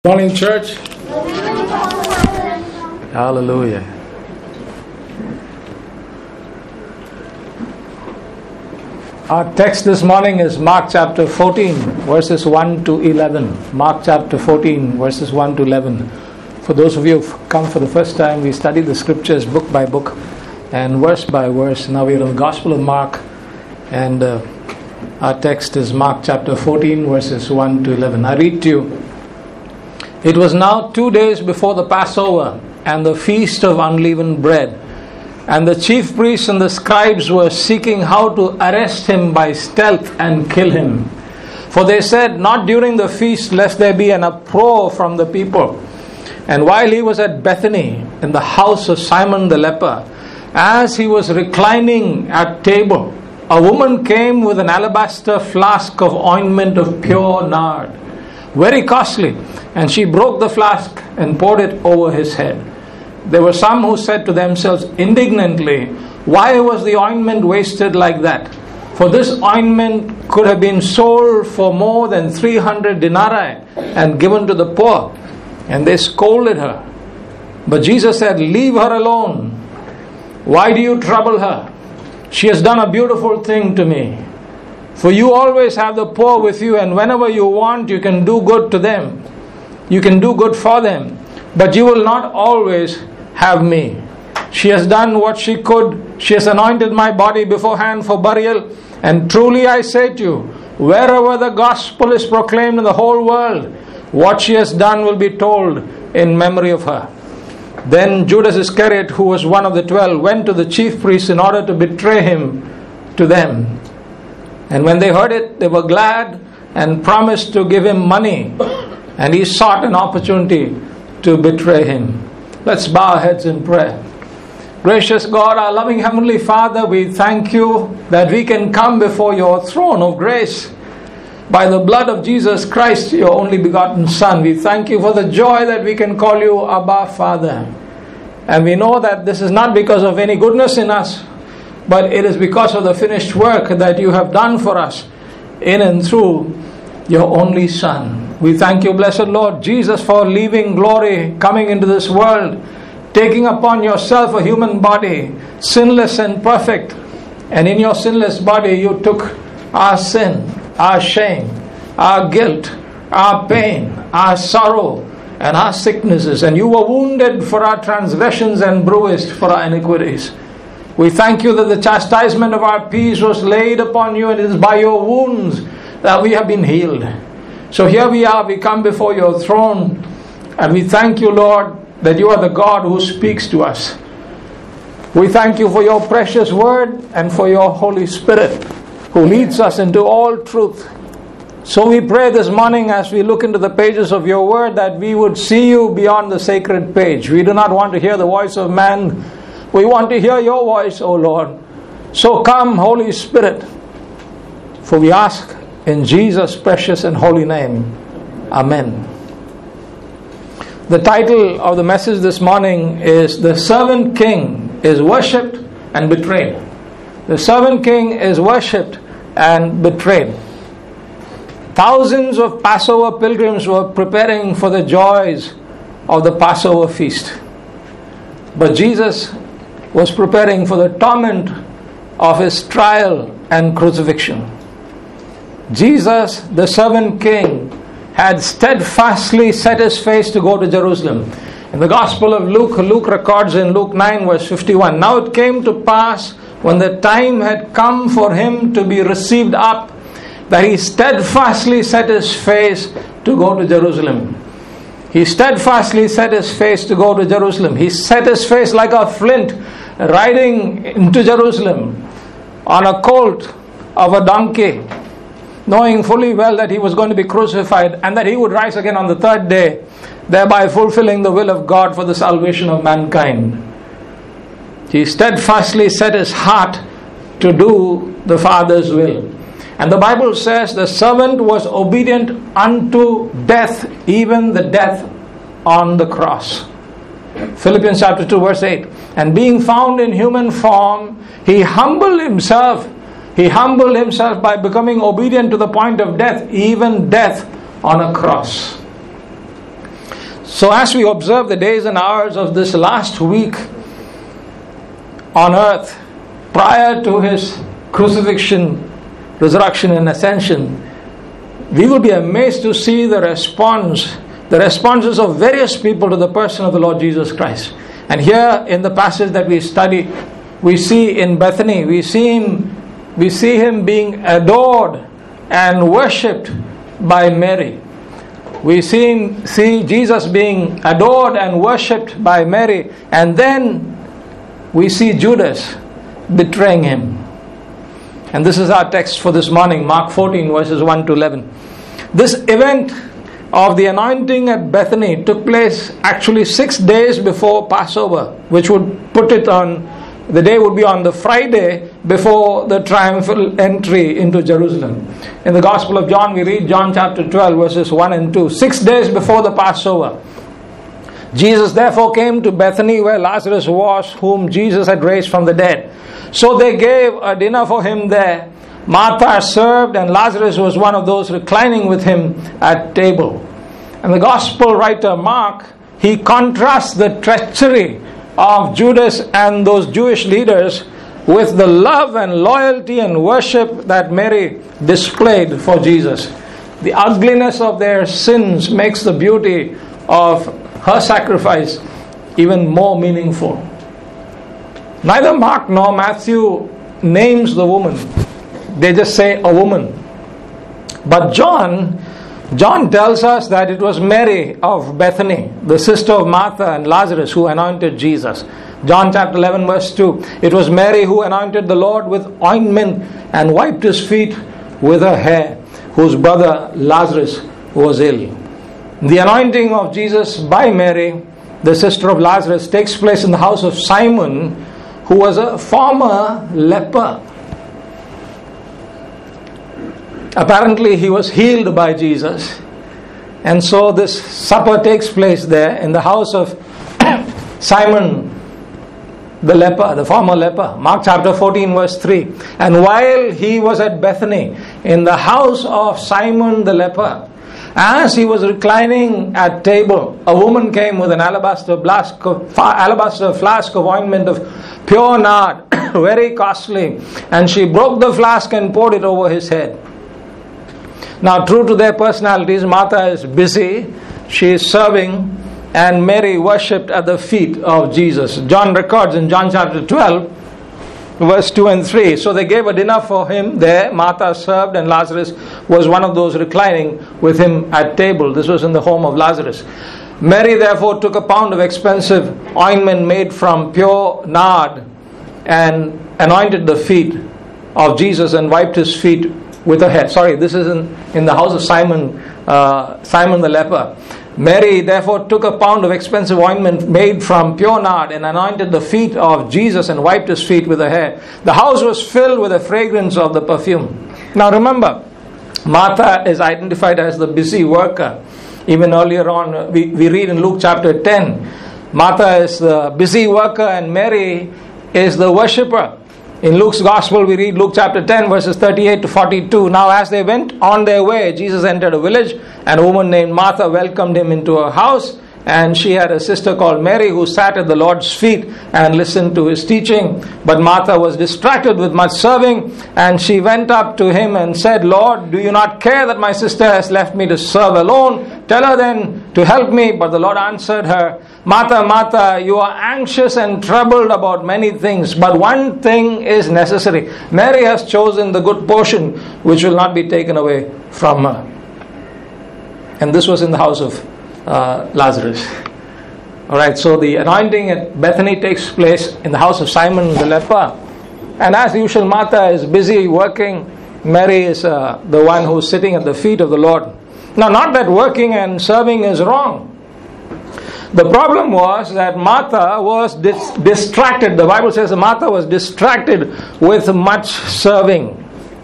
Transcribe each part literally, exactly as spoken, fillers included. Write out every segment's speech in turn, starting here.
Morning, church. Hallelujah. Our text this morning is Mark chapter fourteen, verses one to eleven. Mark chapter fourteen, verses one to eleven. For those of you who've come for the first time, we study the scriptures book by book and verse by verse. Now we're in the Gospel of Mark, and uh, our text is Mark chapter fourteen, verses one to eleven. I read to you. It was now two days before the Passover and the feast of unleavened bread, and the chief priests and the scribes were seeking how to arrest him by stealth and kill him. For they said, "Not during the feast, lest there be an uproar from the people." And while he was at Bethany, in the house of Simon the leper, as he was reclining at table, a woman came with an alabaster flask of ointment of pure nard, very costly, and she broke the flask and poured it over his head. There were some who said to themselves indignantly, "Why was the ointment wasted like that? For this ointment could have been sold for more than three hundred denarii and given to the poor." And they scolded her. But Jesus said, "Leave her alone. Why do you trouble her? She has done a beautiful thing to me. For you always have the poor with you, and whenever you want, you can do good to them. You can do good for them, but you will not always have me. She has done what she could. She has anointed my body beforehand for burial. And truly I say to you, wherever the gospel is proclaimed in the whole world, what she has done will be told in memory of her." Then Judas Iscariot, who was one of the twelve, went to the chief priests in order to betray him to them. And when they heard it, they were glad and promised to give him money. And he sought an opportunity to betray him. Let's bow our heads in prayer. Gracious God, our loving Heavenly Father, we thank you that we can come before your throne of grace by the blood of Jesus Christ, your only begotten Son. We thank you for the joy that we can call you Abba, Father. And we know that this is not because of any goodness in us, but it is because of the finished work that you have done for us in and through your only Son. We thank you, blessed Lord Jesus, for leaving glory, coming into this world, taking upon yourself a human body, sinless and perfect. And in your sinless body you took our sin, our shame, our guilt, our pain, our sorrow, and our sicknesses. And you were wounded for our transgressions and bruised for our iniquities. We thank you that the chastisement of our peace was laid upon you, and it is by your wounds that we have been healed. So here we are, we come before your throne, and we thank you, Lord, that you are the God who speaks to us. We thank you for your precious word and for your Holy Spirit who leads us into all truth. So we pray this morning as we look into the pages of your word that we would see you beyond the sacred page. We do not want to hear the voice of man. We want to hear your voice, O Lord. So come, Holy Spirit, for we ask in Jesus' precious and holy name. Amen. The title of the message this morning is "The Servant King is Worshipped and Betrayed." The servant king is worshipped and betrayed. Thousands of Passover pilgrims were preparing for the joys of the Passover feast. But Jesus was preparing for the torment of his trial and crucifixion. Jesus, the servant king, had steadfastly set his face to go to Jerusalem. In the Gospel of Luke, Luke records in Luke nine verse fifty-one, "Now it came to pass when the time had come for him to be received up, that he steadfastly set his face to go to Jerusalem." He steadfastly set his face to go to Jerusalem. He set his face like a flint, riding into Jerusalem on a colt of a donkey, knowing fully well that he was going to be crucified and that he would rise again on the third day, thereby fulfilling the will of God for the salvation of mankind. He steadfastly set his heart to do the Father's will. And the Bible says the servant was obedient unto death, even the death on the cross. Philippians chapter two verse eight. "And being found in human form, he humbled himself He humbled himself by becoming obedient to the point of death, even death on a cross. So as we observe the days and hours of this last week on earth, prior to His crucifixion, resurrection and ascension, we will be amazed to see the response, the responses of various people to the person of the Lord Jesus Christ. And here in the passage that we study, we see in Bethany, we see him, we see him being adored and worshipped by Mary. We see him, see Jesus being adored and worshipped by Mary, and then we see Judas betraying him. And this is our text for this morning, Mark fourteen, verses one to eleven. This event of the anointing at Bethany took place actually six days before Passover, which would put it on, the day would be on the Friday before the triumphal entry into Jerusalem. In the Gospel of John, we read John chapter twelve, verses one and two. Six days before the Passover, Jesus therefore came to Bethany where Lazarus was, whom Jesus had raised from the dead. So they gave a dinner for him there. Martha served, and Lazarus was one of those reclining with him at table. And the Gospel writer Mark, he contrasts the treachery of Judas and those Jewish leaders with the love and loyalty and worship that Mary displayed for Jesus. The ugliness of their sins makes the beauty of her sacrifice even more meaningful. Neither Mark nor Matthew names the woman. They just say a woman. But John, John tells us that it was Mary of Bethany, the sister of Martha and Lazarus, who anointed Jesus. John chapter eleven, verse two. It was Mary who anointed the Lord with ointment and wiped his feet with her hair, whose brother Lazarus was ill. The anointing of Jesus by Mary, the sister of Lazarus, takes place in the house of Simon, who was a former leper. Apparently he was healed by Jesus, and so this supper takes place there in the house of Simon the leper, the former leper. Mark chapter fourteen, verse three. And while he was at Bethany in the house of Simon the leper, as he was reclining at table, a woman came with an alabaster flask of, alabaster flask of ointment of pure nard, very costly, and she broke the flask and poured it over his head. Now, true to their personalities, Martha is busy, she is serving, and Mary worshipped at the feet of Jesus. John records in John chapter twelve, verse two and three. So they gave a dinner for him there. Martha served, and Lazarus was one of those reclining with him at table. This was in the home of Lazarus. Mary therefore took a pound of expensive ointment made from pure nard and anointed the feet of Jesus and wiped his feet with her hair. Sorry, this is in, in the house of Simon, uh, Simon the leper. Mary therefore took a pound of expensive ointment made from pure nard and anointed the feet of Jesus and wiped his feet with her hair. The house was filled with the fragrance of the perfume. Now remember, Martha is identified as the busy worker. Even earlier on, we, we read in Luke chapter ten, Martha is the busy worker and Mary is the worshipper. In Luke's Gospel, we read Luke chapter ten, verses thirty-eight to forty-two. Now as they went on their way, Jesus entered a village, and a woman named Martha welcomed him into her house. And she had a sister called Mary who sat at the Lord's feet and listened to his teaching. But Martha was distracted with much serving, and she went up to him and said, Lord, do you not care that my sister has left me to serve alone? Tell her then to help me. But the Lord answered her, Martha, Martha, you are anxious and troubled about many things, but one thing is necessary. Mary has chosen the good portion which will not be taken away from her. And this was in the house of Uh, Lazarus. Alright, so the anointing at Bethany takes place in the house of Simon the leper. And as usual, Martha is busy working. Mary is uh, the one who's sitting at the feet of the Lord. Now, not that working and serving is wrong. The problem was that Martha was dis- distracted. The Bible says that Martha was distracted with much serving.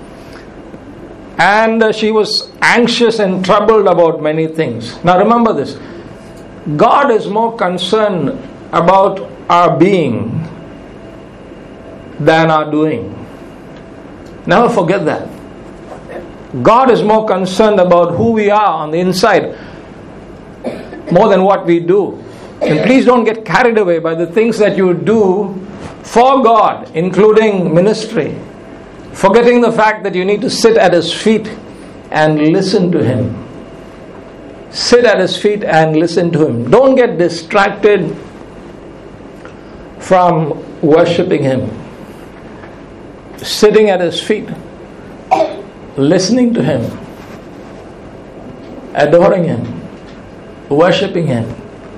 And uh, she was anxious and troubled about many things. Now remember this. God is more concerned about our being than our doing. Never forget that. God is more concerned about who we are on the inside more than what we do. And please don't get carried away by the things that you do for God, including ministry, forgetting the fact that you need to sit at His feet and listen to Him. Sit at His feet and listen to Him. Don't get distracted from worshipping Him. Sitting at His feet, listening to Him, adoring Him, worshipping Him.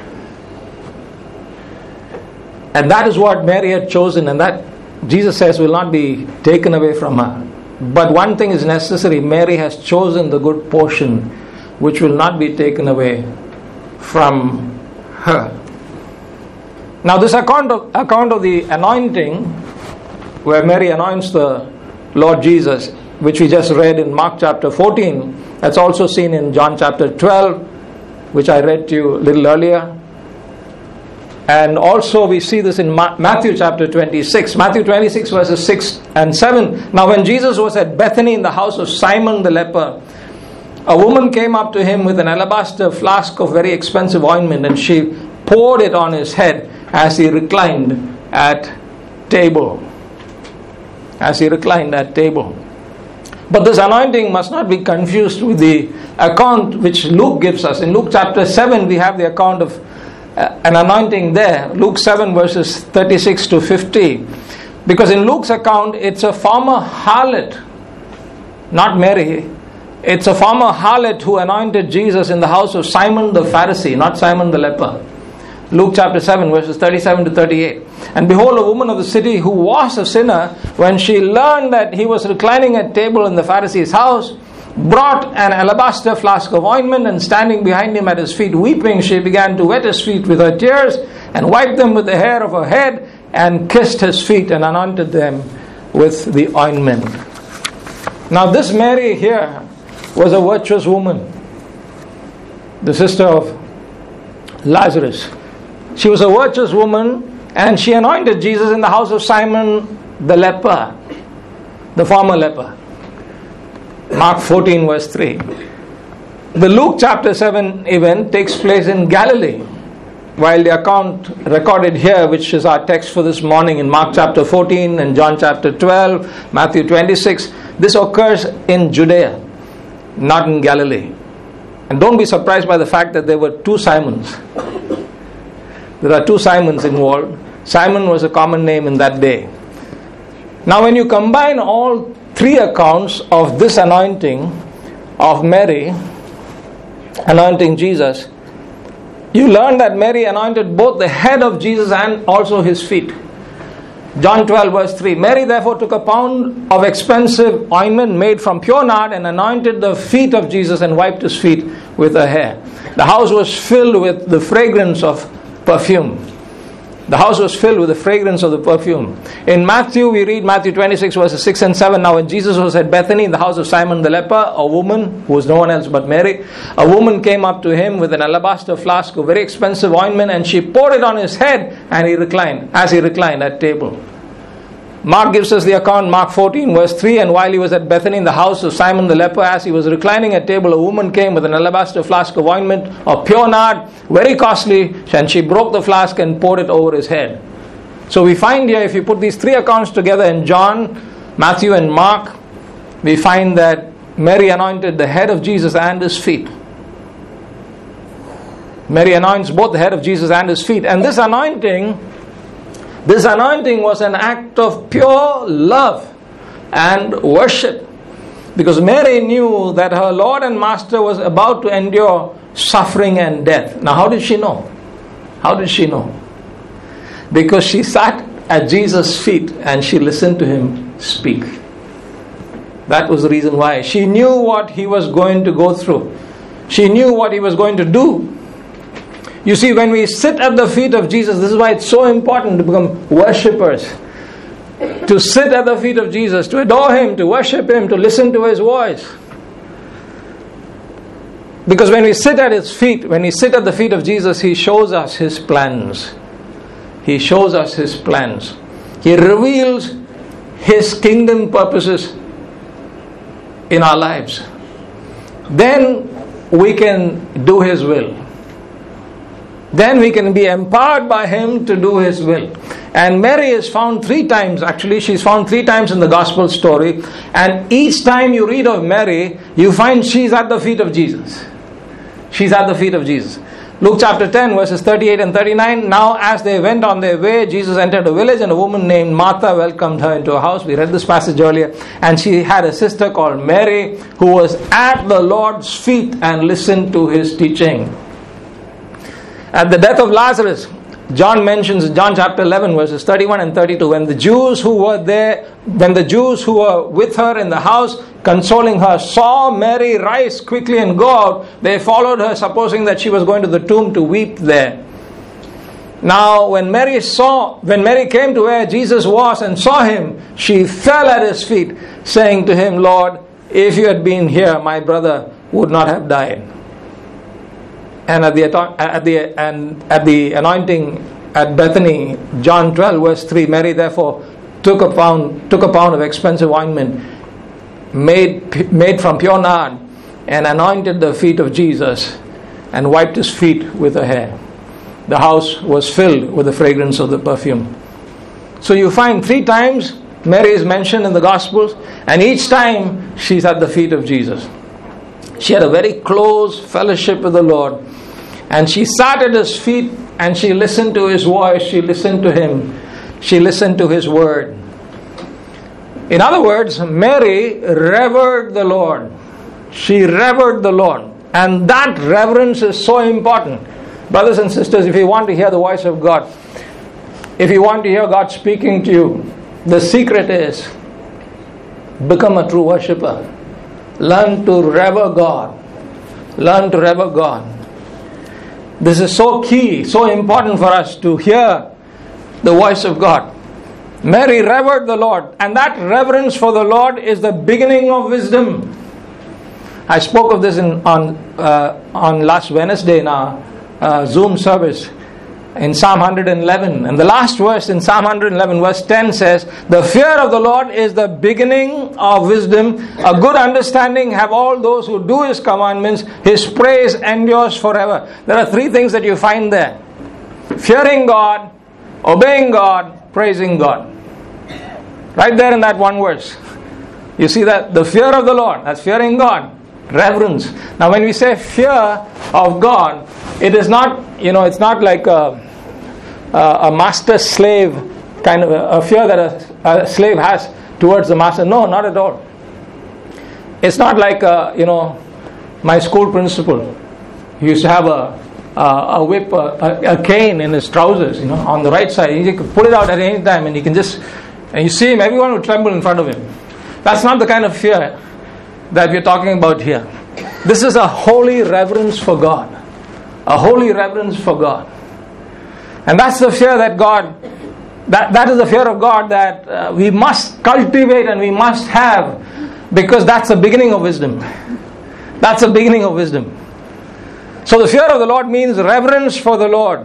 And that is what Mary had chosen, and that Jesus says will not be taken away from her. But one thing is necessary: Mary has chosen the good portion which will not be taken away from her. Now this account of, account of the anointing, where Mary anoints the Lord Jesus, which we just read in Mark chapter fourteen, that's also seen in John chapter twelve, which I read to you a little earlier. And also we see this in Ma- Matthew chapter twenty-six. Matthew twenty-six verses six and seven. Now when Jesus was at Bethany in the house of Simon the leper, a woman came up to him with an alabaster flask of very expensive ointment, and she poured it on his head as he reclined at table. As he reclined at table. But this anointing must not be confused with the account which Luke gives us. In Luke chapter seven we have the account of uh, an anointing there. Luke seven verses thirty-six to fifty. Because in Luke's account it's a former harlot, not Mary. It's a former harlot who anointed Jesus in the house of Simon the Pharisee, not Simon the leper. Luke chapter seven verses thirty-seven to thirty-eight. And behold, a woman of the city who was a sinner, when she learned that he was reclining at table in the Pharisee's house, brought an alabaster flask of ointment, and standing behind him at his feet weeping, she began to wet his feet with her tears and wiped them with the hair of her head and kissed his feet and anointed them with the ointment. Now this Mary here was a virtuous woman, the sister of Lazarus. She was a virtuous woman, and she anointed Jesus in the house of Simon the leper, the former leper. Mark fourteen verse three. The Luke chapter seven event takes place in Galilee, while the account recorded here, which is our text for this morning in Mark chapter fourteen and John chapter twelve, Matthew twenty-six, this occurs in Judea, not in Galilee. And don't be surprised by the fact that there were two Simons. There are two Simons involved. Simon was a common name in that day. Now when you combine all three accounts of this anointing of Mary, anointing Jesus, you learn that Mary anointed both the head of Jesus and also his feet. John twelve verse three. Mary therefore took a pound of expensive ointment made from pure nard and anointed the feet of Jesus and wiped his feet with her hair. The house was filled with the fragrance of perfume. The house was filled with the fragrance of the perfume. In Matthew, we read Matthew twenty-six verses six and seven. Now when Jesus was at Bethany in the house of Simon the leper, a woman, who was no one else but Mary, a woman came up to him with an alabaster flask of very expensive ointment, and she poured it on his head, and he reclined, as he reclined at table. Mark gives us the account, Mark fourteen verse three. And while he was at Bethany in the house of Simon the leper, as he was reclining at table, a woman came with an alabaster flask of ointment of pure nard, very costly, and she broke the flask and poured it over his head. So we find here, if you put these three accounts together in John, Matthew and Mark, we find that Mary anointed the head of Jesus and his feet. Mary anoints both the head of Jesus and his feet. And this anointing This anointing was an act of pure love and worship, because Mary knew that her Lord and Master was about to endure suffering and death. Now how did she know? How did she know? Because she sat at Jesus' feet and she listened to him speak. That was the reason why. She knew what he was going to go through. She knew what he was going to do. You see, when we sit at the feet of Jesus, this is why it's so important to become worshippers. To sit at the feet of Jesus, to adore him, to worship him, to listen to his voice. Because when we sit at his feet, when we sit at the feet of Jesus, he shows us his plans. He shows us his plans. He reveals his kingdom purposes in our lives. Then we can do his will. then we can be empowered by Him to do His will. And Mary is found three times, actually she's found three times in the gospel story, and each time you read of Mary, you find she's at the feet of Jesus. She's at the feet of Jesus. Luke chapter ten verses thirty-eight and thirty-nine. Now as they went on their way, Jesus entered a village, and a woman named Martha welcomed her into a house. We read this passage earlier. And she had a sister called Mary, who was at the Lord's feet and listened to His teaching. At the death of Lazarus, John mentions John chapter eleven verses thirty-one and thirty-two. When the Jews who were there, when the Jews who were with her in the house, consoling her, saw Mary rise quickly and go out, they followed her, supposing that she was going to the tomb to weep there. Now when Mary saw, when Mary came to where Jesus was and saw Him, she fell at His feet, saying to Him, Lord, if you had been here, my brother would not have died. And at the at the and at the anointing at Bethany, John twelve verse three, Mary therefore took a pound took a pound of expensive ointment made made from pure nard, and anointed the feet of Jesus, and wiped His feet with her hair. The house was filled with the fragrance of the perfume. So you find three times Mary is mentioned in the Gospels, and each time she's at the feet of Jesus. She had a very close fellowship with the Lord, and she sat at His feet, and she listened to His voice, she listened to Him, she listened to His word. In other words, Mary revered the Lord. She revered the Lord, and that reverence is so important. Brothers and sisters, if you want to hear the voice of God, if you want to hear God speaking to you, the secret is become a true worshipper. Learn to revere God. Learn to revere God. This is so key, so important for us to hear the voice of God. Mary revered the Lord, and that reverence for the Lord is the beginning of wisdom. I spoke of this in, on uh, on last Wednesday in our uh, Zoom service in Psalm one eleven. And the last verse in Psalm one eleven, verse ten says, the fear of the Lord is the beginning of wisdom. A good understanding have all those who do His commandments. His praise endures forever. There are three things that you find there: fearing God, obeying God, praising God. Right there in that one verse. You see that? The fear of the Lord, that's fearing God. Reverence. Now when we say fear of God, it is not, you know, it's not like a, a, a master-slave kind of a, a fear that a, a slave has towards the master. No, not at all. It's not like, a, you know, my school principal. He used to have a a, a whip, a, a cane in his trousers, you know, on the right side. He could pull it out at any time, and he can just, and you see him, everyone would tremble in front of him. That's not the kind of fear that we're talking about here. This is a holy reverence for God. A holy reverence for God. And that's the fear that God, that, that is the fear of God that uh, we must cultivate and we must have, because that's the beginning of wisdom. That's the beginning of wisdom. So the fear of the Lord means reverence for the Lord.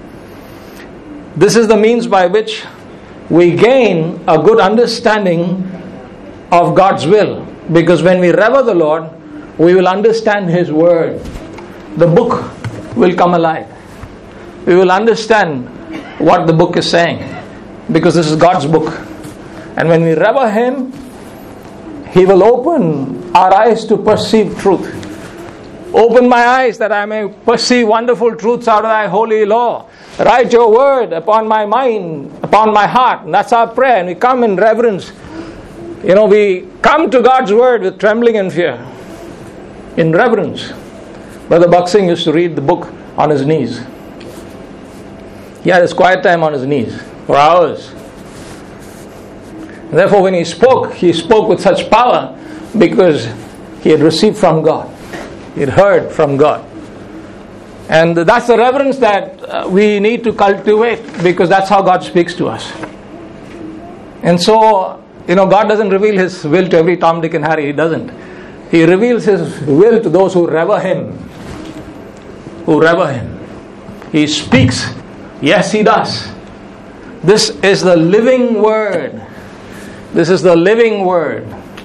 This is the means by which we gain a good understanding of God's will. Because when we revere the Lord, we will understand His word. The book will come alive. We will understand what the book is saying, because this is God's book. And when we revere Him, He will open our eyes to perceive truth. Open my eyes that I may perceive wonderful truths out of Thy holy law. Write Your word upon my mind, upon my heart. And that's our prayer. And we come in reverence. You know, we come to God's word with trembling and fear. In reverence. Brother Buxing used to read the book on his knees. He had his quiet time on his knees for hours. And therefore when he spoke, he spoke with such power because he had received from God. He had heard from God. And that's the reverence that uh, we need to cultivate, because that's how God speaks to us. And so, you know, God doesn't reveal His will to every Tom, Dick and Harry. He doesn't. He reveals His will to those who revere Him. Who revere Him. He speaks. Yes, He does. This is the living word. This is the living word.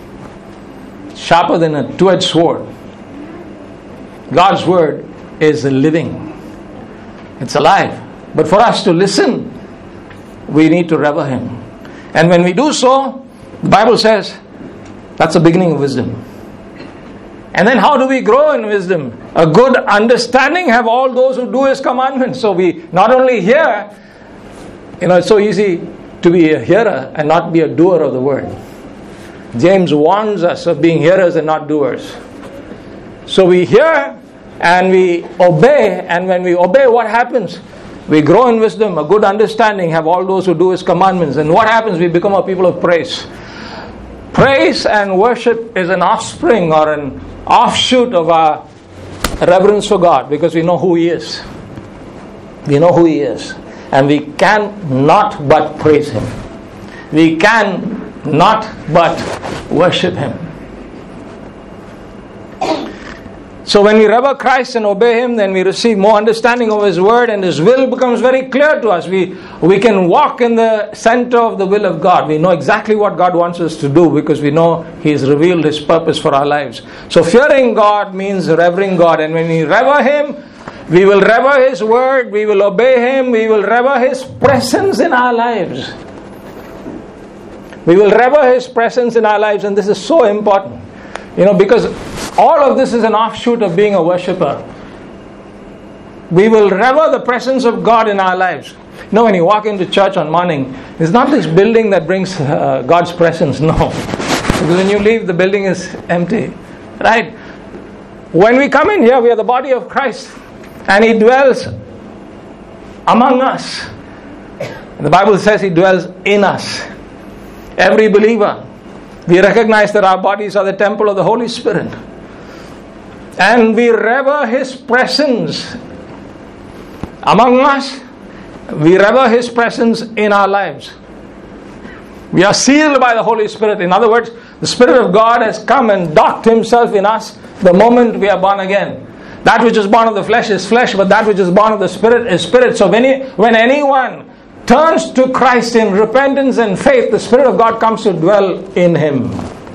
Sharper than a two-edged sword. God's word is living. It's alive. But for us to listen, we need to revere Him. And when we do so, the Bible says, that's the beginning of wisdom. And then how do we grow in wisdom? A good understanding have all those who do His commandments. So we not only hear, you know, it's so easy to be a hearer and not be a doer of the word. James warns us of being hearers and not doers. So we hear and we obey, and when we obey, what happens? We grow in wisdom, a good understanding have all those who do His commandments. And what happens? We become a people of praise. Praise and worship is an offspring or an offshoot of our reverence for God, because we know who He is. We know who He is. And we can not but praise Him. We can not but worship Him. So when we revere Christ and obey Him, then we receive more understanding of His word, and His will becomes very clear to us. We, we can walk in the center of the will of God. We know exactly what God wants us to do because we know He has revealed His purpose for our lives. So fearing God means revering God. And when we revere Him, we will revere His word, we will obey Him, we will revere His presence in our lives. We will revere His presence in our lives, and this is so important. You know, because all of this is an offshoot of being a worshipper. We will revere the presence of God in our lives. You know, when you walk into church on morning, it's not this building that brings uh, God's presence, no. Because when you leave, the building is empty. Right? When we come in here, we are the body of Christ, and He dwells among us. The Bible says He dwells in us. Every believer. We recognize that our bodies are the temple of the Holy Spirit. And we revere His presence among us. We revere His presence in our lives. We are sealed by the Holy Spirit. In other words, the Spirit of God has come and docked Himself in us the moment we are born again. That which is born of the flesh is flesh, but that which is born of the Spirit is spirit. So when, he, when anyone turns to Christ in repentance and faith, the Spirit of God comes to dwell in him.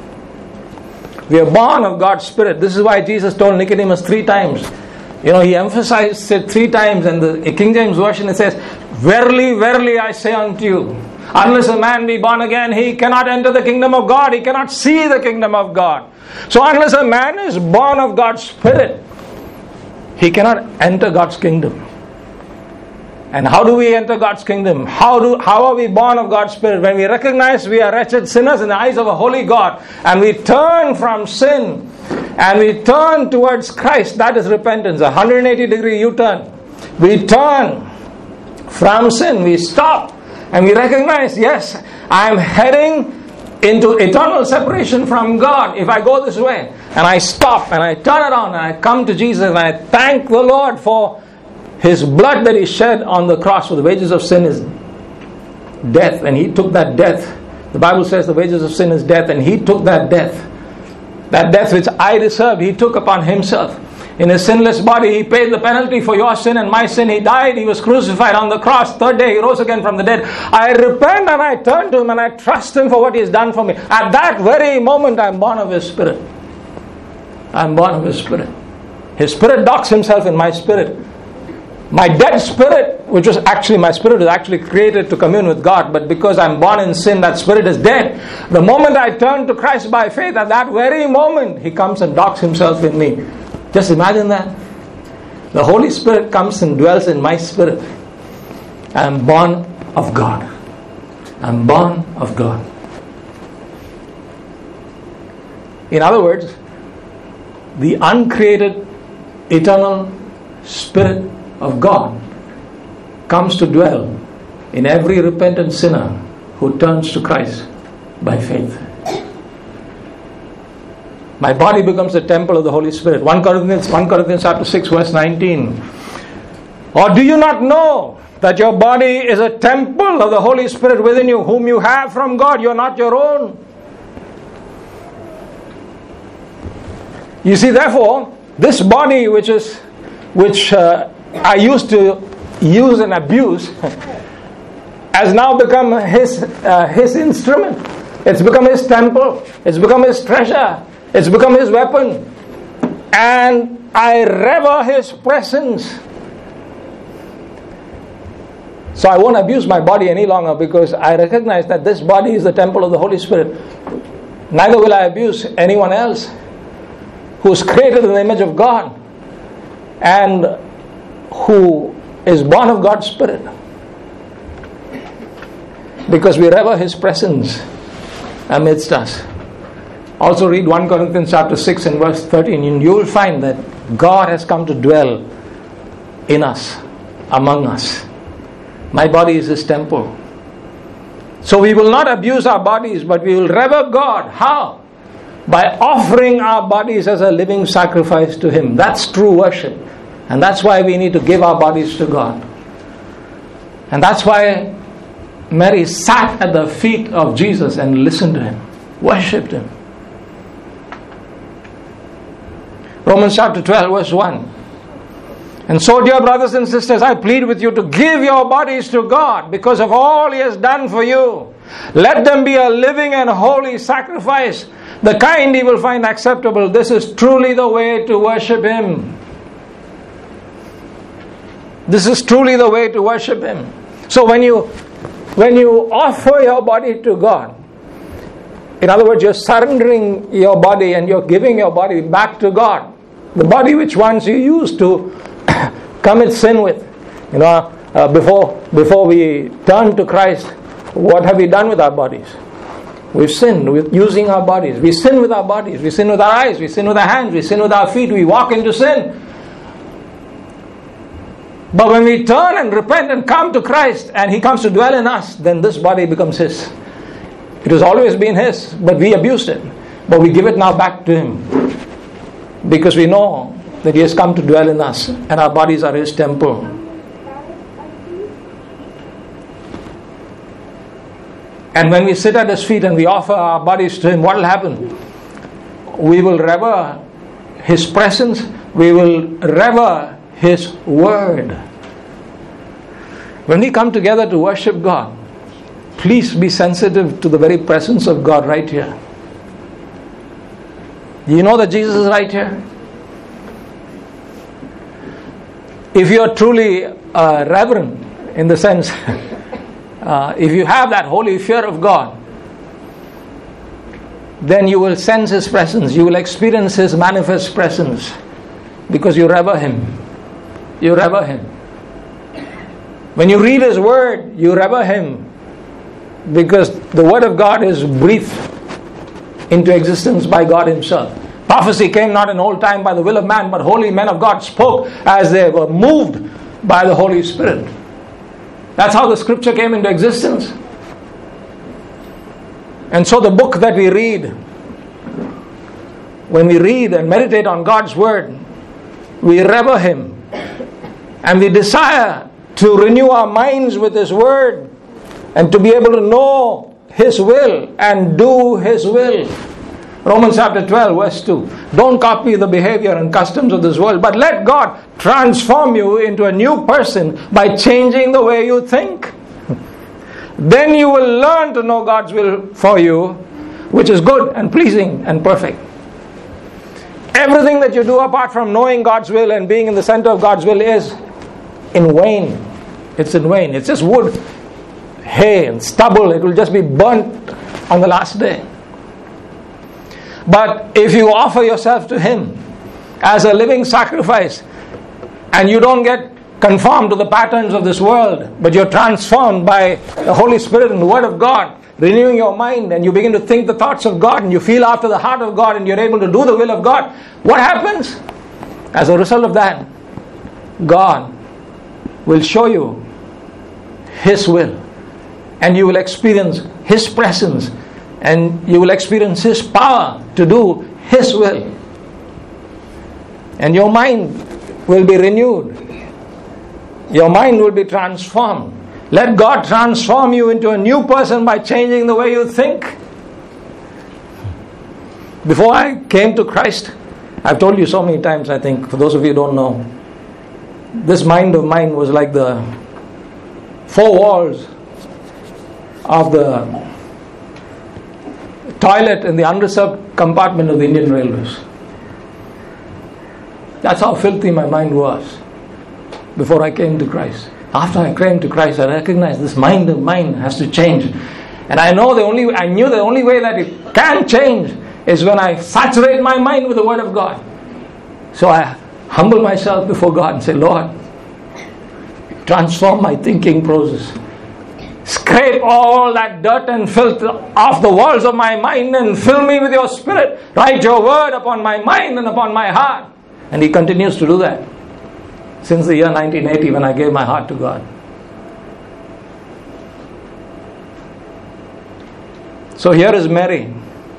We are born of God's Spirit. This is why Jesus told Nicodemus three times. You know, He emphasized it three times, and the King James Version it says, "Verily, verily, I say unto you, unless a man be born again, he cannot enter the kingdom of God. He cannot see the kingdom of God." So unless a man is born of God's Spirit, he cannot enter God's kingdom. And how do we enter God's kingdom? How do how are we born of God's Spirit? When we recognize we are wretched sinners in the eyes of a holy God, and we turn from sin and we turn towards Christ, that is repentance, a one hundred eighty degree U-turn. We turn from sin, we stop, and we recognize, yes, I am heading into eternal separation from God if I go this way. And I stop and I turn around and I come to Jesus and I thank the Lord for His blood that He shed on the cross. For the wages of sin is death, and He took that death. The Bible says the wages of sin is death, and He took that death. That death which I deserved, He took upon Himself. In His sinless body, He paid the penalty for your sin and my sin. He died, He was crucified on the cross. Third day, He rose again from the dead. I repent and I turn to Him and I trust Him for what He has done for me. At that very moment, I am born of His Spirit. I am born of His Spirit. His Spirit docks Himself in my spirit. My dead spirit, which was actually, my spirit was actually created to commune with God, but because I'm born in sin, that spirit is dead. The moment I turn to Christ by faith, at that very moment, He comes and docks Himself in me. Just imagine that. The Holy Spirit comes and dwells in my spirit. I am born of God. I am born of God. In other words, the uncreated, eternal Spirit of God comes to dwell in every repentant sinner who turns to Christ by faith. My body becomes the temple of the Holy Spirit. First Corinthians, First Corinthians chapter six verse nineteen. Or do you not know that your body is a temple of the Holy Spirit within you, whom you have from God? You are not your own. You see, therefore, this body which is which uh, I used to use and abuse has now become his uh, his instrument. It's become His temple. It's become His treasure. It's become His weapon. And I revere His presence. So I won't abuse my body any longer because I recognize that this body is the temple of the Holy Spirit. Neither will I abuse anyone else who's created in the image of God and who is born of God's Spirit. Because we rever His presence amidst us. Also read First Corinthians chapter six and verse thirteen, and you will find that God has come to dwell in us, among us. My body is His temple. So we will not abuse our bodies, but we will revere God. How? By offering our bodies as a living sacrifice to Him. That's true worship. And that's why we need to give our bodies to God. And that's why Mary sat at the feet of Jesus and listened to Him, worshipped Him. Romans chapter twelve verse one. And so, dear brothers and sisters, I plead with you to give your bodies to God because of all He has done for you. Let them be a living and holy sacrifice, the kind He will find acceptable. This is truly the way to worship Him. This is truly the way to worship Him. So when you when you offer your body to God, in other words, you're surrendering your body and you're giving your body back to God. The body which once you used to commit sin with. You know, uh, before before we turn to Christ, what have we done with our bodies? We've sinned with using our bodies. We sin with our bodies. We sin with our eyes. We sin with our hands. We sin with our feet. We walk into sin. But when we turn and repent and come to Christ and He comes to dwell in us, then this body becomes His. It has always been His, but we abused it. But we give it now back to Him. Because we know that He has come to dwell in us and our bodies are His temple. And when we sit at His feet and we offer our bodies to Him, what will happen? We will revere His presence. We will revere His word. When we come together to worship God, please be sensitive to the very presence of God right here. Do you know that Jesus is right here? If you are truly uh, reverent, in the sense, uh, if you have that holy fear of God, then you will sense His presence. You will experience His manifest presence because you revere Him. You revere Him. When you read His word, you revere Him because the word of God is breathed into existence by God Himself. Prophecy came not in old time by the will of man, but holy men of God spoke as they were moved by the Holy Spirit. That's how the scripture came into existence. And so the book that we read, when we read and meditate on God's word, we revere Him. And we desire to renew our minds with His word and to be able to know His will and do His will. Romans chapter twelve verse two. Don't copy the behavior and customs of this world, but let God transform you into a new person by changing the way you think. Then you will learn to know God's will for you, which is good and pleasing and perfect. Everything that you do apart from knowing God's will and being in the center of God's will is in vain. It's in vain. It's just wood, hay and stubble. It will just be burnt on the last day. But if you offer yourself to Him as a living sacrifice and you don't get conformed to the patterns of this world, but you're transformed by the Holy Spirit and the Word of God, renewing your mind, and you begin to think the thoughts of God and you feel after the heart of God and you're able to do the will of God, what happens? As a result of that, God will show you His will and you will experience His presence and you will experience His power to do His will. And your mind will be renewed. Your mind will be transformed. Let God transform you into a new person by changing the way you think. Before I came to Christ, I've told you so many times, I think, for those of you who don't know, this mind of mine was like the four walls of the toilet in the unreserved compartment of the Indian Railways. That's how filthy my mind was before I came to Christ. After I came to Christ, I recognized this mind of mine has to change. And I know the only I knew the only way that it can change is when I saturate my mind with the Word of God. So I humble myself before God and say, Lord, transform my thinking process. Scrape all that dirt and filth off the walls of my mind and fill me with your Spirit. Write your Word upon my mind and upon my heart. And He continues to do that since the year nineteen eighty, when I gave my heart to God. So here is Mary.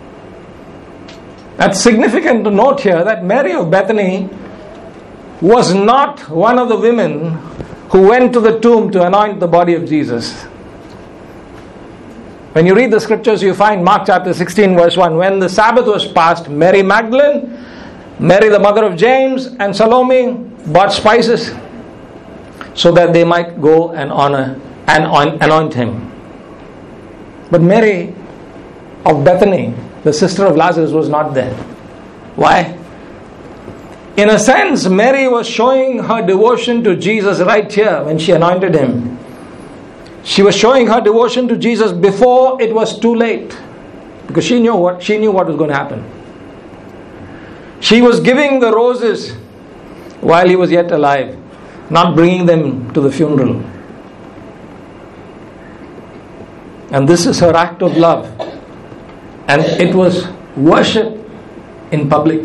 That's significant to note here that Mary of Bethany was not one of the women who went to the tomb to anoint the body of Jesus. When you read the scriptures, you find Mark chapter sixteen verse one, when the Sabbath was passed, Mary Magdalene, Mary the mother of James, and Salome bought spices so that they might go and honor and anoint him. But Mary of Bethany, the sister of Lazarus, was not there. Why? In a sense, Mary was showing her devotion to Jesus right here when she anointed him. She was showing her devotion to Jesus before it was too late, because she knew what she knew what was going to happen. She was giving the roses while he was yet alive, not bringing them to the funeral. And this is her act of love. And it was worship in public.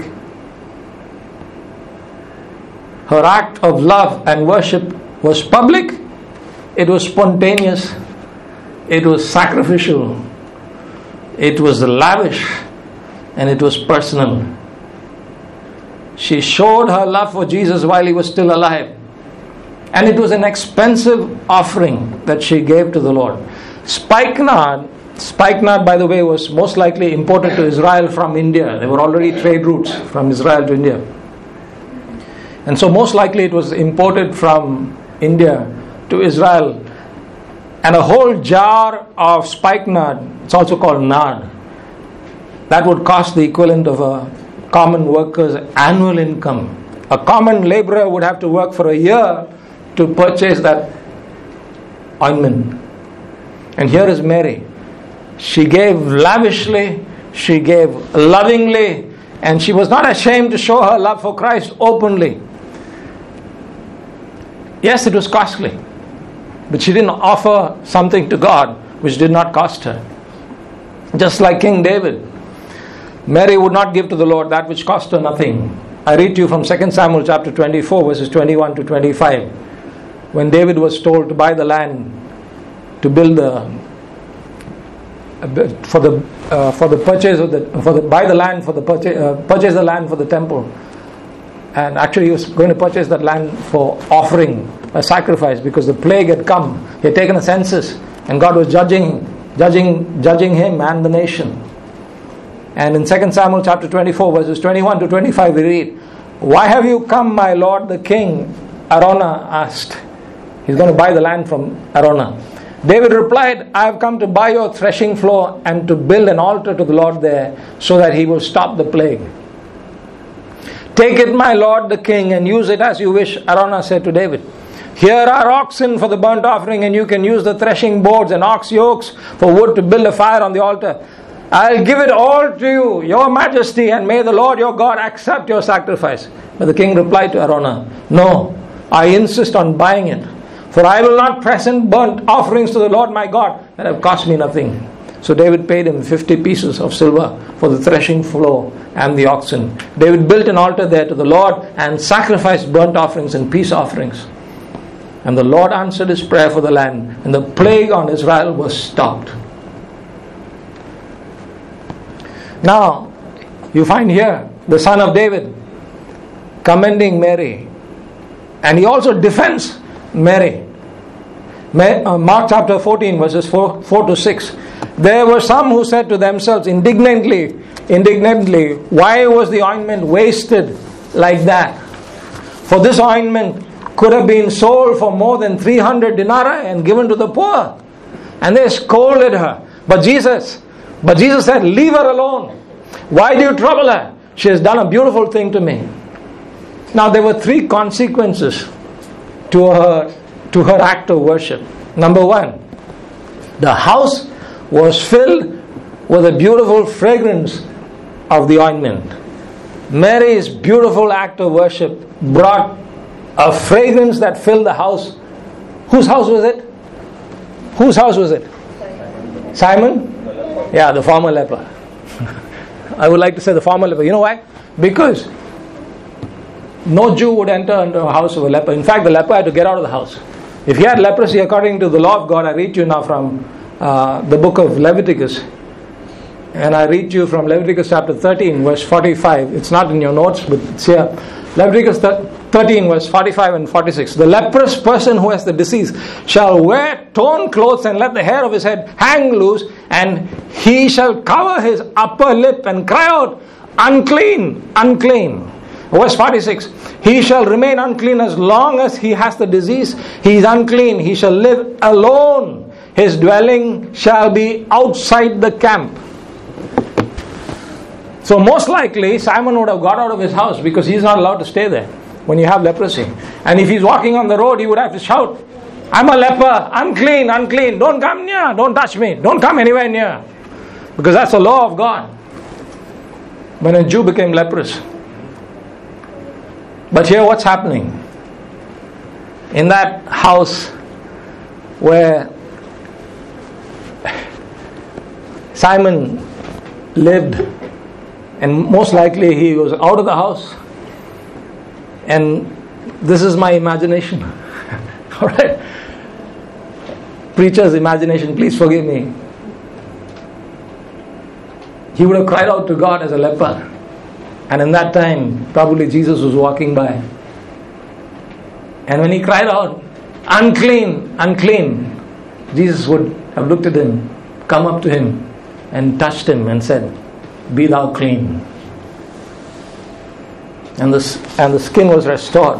Her act of love and worship was public. It was spontaneous. It was sacrificial. It was lavish. And it was personal. She showed her love for Jesus while he was still alive. And it was an expensive offering that she gave to the Lord. Spikenard, spikenard, by the way, was most likely imported to Israel from India. There were already trade routes from Israel to India. And so most likely it was imported from India to Israel. And a whole jar of spikenard, it's also called nard, that would cost the equivalent of a common worker's annual income. A common laborer would have to work for a year to purchase that ointment. And here is Mary. She gave lavishly, she gave lovingly, and she was not ashamed to show her love for Christ openly. Yes, it was costly, but she didn't offer something to God which did not cost her. Just like King David, Mary would not give to the Lord that which cost her nothing. I read to you from Second Samuel chapter twenty-four, verses twenty-one to twenty-five. When David was told to buy the land to build the for the uh, for the purchase of the for the buy the land for the purchase uh, purchase the land for the temple, and actually he was going to purchase that land for offering a sacrifice because the plague had come. He had taken a census, and God was judging judging judging him and the nation. And in Second Samuel chapter twenty-four, verses twenty-one to twenty-five, we read, "Why have you come, my lord the king?" Araunah asked. He's going to buy the land from Araunah. David replied, "I have come to buy your threshing floor and to build an altar to the Lord there, so that he will stop the plague." "Take it, my lord the king, and use it as you wish," Araunah said to David. "Here are oxen for the burnt offering, and you can use the threshing boards and ox yokes for wood to build a fire on the altar. I'll give it all to you, your majesty, and may the Lord your God accept your sacrifice." But the king replied to Araunah, "No, I insist on buying it. For I will not present burnt offerings to the Lord my God that have cost me nothing." So David paid him fifty pieces of silver for the threshing floor and the oxen. David built an altar there to the Lord and sacrificed burnt offerings and peace offerings. And the Lord answered his prayer for the land, and the plague on Israel was stopped. Now, you find here the son of David commending Mary. And he also defends Mary. Mark chapter fourteen, verses four, four to six. "There were some who said to themselves indignantly, indignantly, why was the ointment wasted like that? For this ointment could have been sold for more than three hundred denarii and given to the poor." And they scolded her. But Jesus, but Jesus said, "Leave her alone. Why do you trouble her? She has done a beautiful thing to me." Now there were three consequences to her to her act of worship. Number one, the house was filled with a beautiful fragrance of the ointment. Mary's beautiful act of worship brought a fragrance that filled the house. Whose house was it? Whose house was it? Simon? Yeah, the former leper. I would like to say the former leper. You know why? Because no Jew would enter into a house of a leper. In fact, the leper had to get out of the house. If he had leprosy according to the law of God, I read to you now from uh, the book of Leviticus. And I read to you from Leviticus chapter thirteen, verse forty-five. It's not in your notes, but it's here. Leviticus thirteen, verse forty-five and forty-six. The leprous person who has the disease shall wear torn clothes and let the hair of his head hang loose, and he shall cover his upper lip and cry out, unclean, unclean. Verse forty-six. He shall remain unclean as long as he has the disease. He is unclean. He shall live alone. His dwelling shall be outside the camp. So most likely Simon would have got out of his house because he's not allowed to stay there when you have leprosy. And if he's walking on the road, he would have to shout, I'm a leper, unclean, unclean, don't come near, don't touch me, don't come anywhere near. Because that's the law of God. When a Jew became leprous. But here what's happening? In that house where Simon lived, and most likely he was out of the house, and this is my imagination. Alright? Preacher's imagination, please forgive me. He would have cried out to God as a leper. And in that time, probably Jesus was walking by. And when he cried out, unclean, unclean, Jesus would have looked at him, come up to him, and touched him and said, be thou clean. And the, and the skin was restored.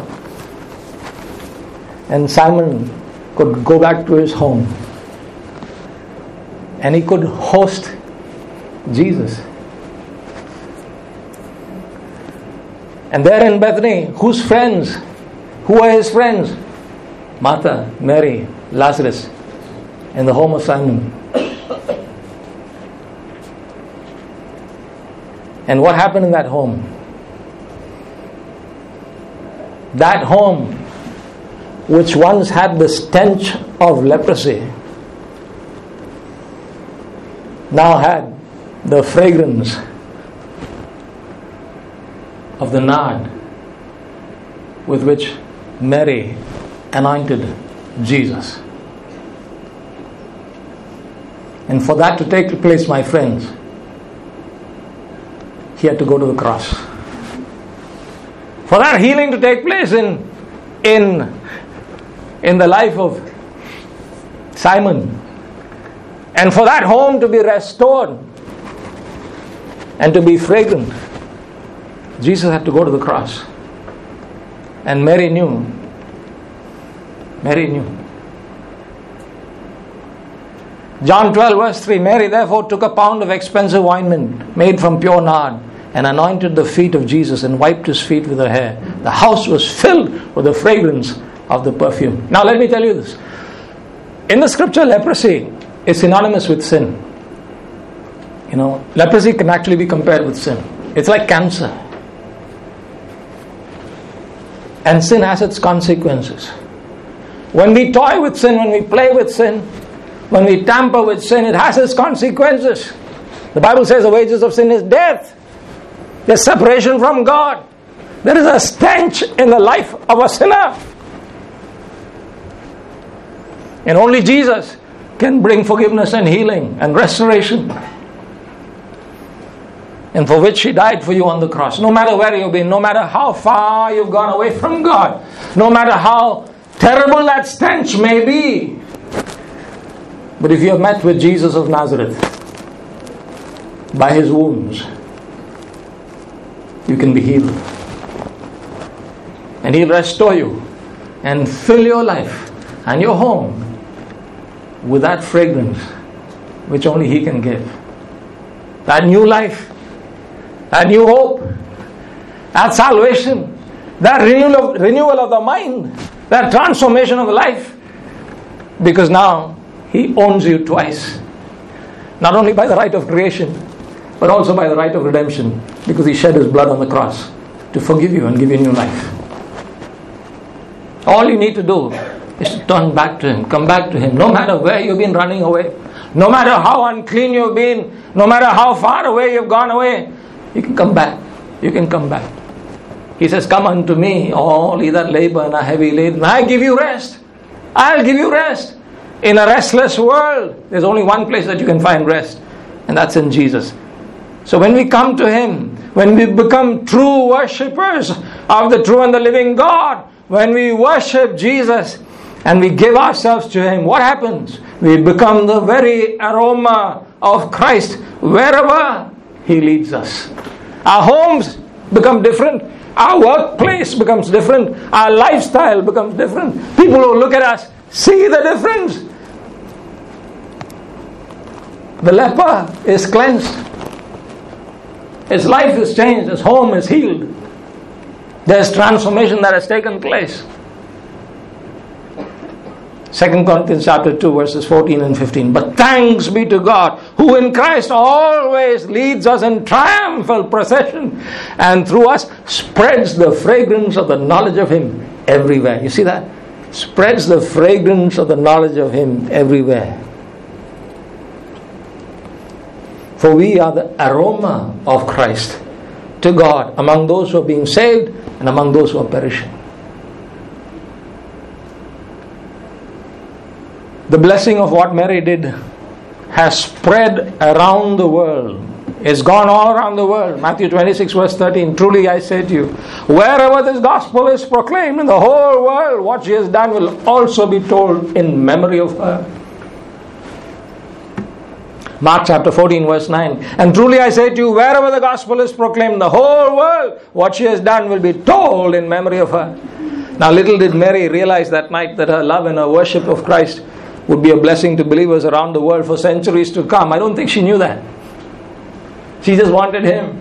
And Simon could go back to his home. And he could host Jesus. And there in Bethany, whose friends? Who are his friends? Martha, Mary, Lazarus, in the home of Simon. And what happened in that home? That home, which once had the stench of leprosy, now had the fragrance of the nard with which Mary anointed Jesus. And for that to take place, my friends, he had to go to the cross. For that healing to take place in in in the life of Simon, and for that home to be restored and to be fragrant, Jesus had to go to the cross. And Mary knew. Mary knew. John twelve verse three, Mary therefore took a pound of expensive ointment made from pure nard and anointed the feet of Jesus and wiped his feet with her hair. The house was filled with the fragrance of the perfume. Now let me tell you this. In the scripture, leprosy is synonymous with sin. You know, leprosy can actually be compared with sin. It's like cancer. And sin has its consequences. When we toy with sin, when we play with sin, when we tamper with sin, it has its consequences. The Bible says the wages of sin is death. There's separation from God. There is a stench in the life of a sinner. And only Jesus can bring forgiveness and healing and restoration. And for which he died for you on the cross. No matter where you've been, no matter how far you've gone away from God, no matter how terrible that stench may be, but if you have met with Jesus of Nazareth, by his wounds, you can be healed. And he'll restore you and fill your life and your home with that fragrance which only he can give. That new life, that new hope, that salvation, that renewal of, renewal of the mind, that transformation of the life Because now He owns you twice. Not only by the right of creation, but also by the right of redemption, because He shed His blood on the cross to forgive you and give you new life. All you need to do is to turn back to Him, come back to Him, no matter where you've been running away, no matter how unclean you've been, no matter how far away you've gone away, you can come back. You can come back. He says, come unto me, all ye that labor and are heavy laden, I give you rest. I'll give you rest. In a restless world, there's only one place that you can find rest, and that's in Jesus. So when we come to Him, when we become true worshippers of the true and the living God, when we worship Jesus and we give ourselves to Him, what happens? We become the very aroma of Christ wherever He leads us. Our homes become different. Our workplace becomes different. Our lifestyle becomes different. People who look at us see the difference. The leper is cleansed. His life is changed. His home is healed. There's transformation that has taken place. Second Corinthians chapter two verses fourteen and fifteen. But thanks be to God, who in Christ always leads us in triumphal procession, and through us spreads the fragrance of the knowledge of Him everywhere. You see that? Spreads the fragrance of the knowledge of Him everywhere. For we are the aroma of Christ to God among those who are being saved and among those who are perishing. The blessing of what Mary did has spread around the world. It's gone all around the world. Matthew twenty-six verse thirteen. Truly I say to you, wherever this gospel is proclaimed in the whole world, what she has done will also be told in memory of her. Mark chapter fourteen verse nine. And truly I say to you, wherever the gospel is proclaimed in the whole world, what she has done will be told in memory of her. Now little did Mary realize that night that her love and her worship of Christ would be a blessing to believers around the world for centuries to come. I don't think she knew that. She just wanted Him.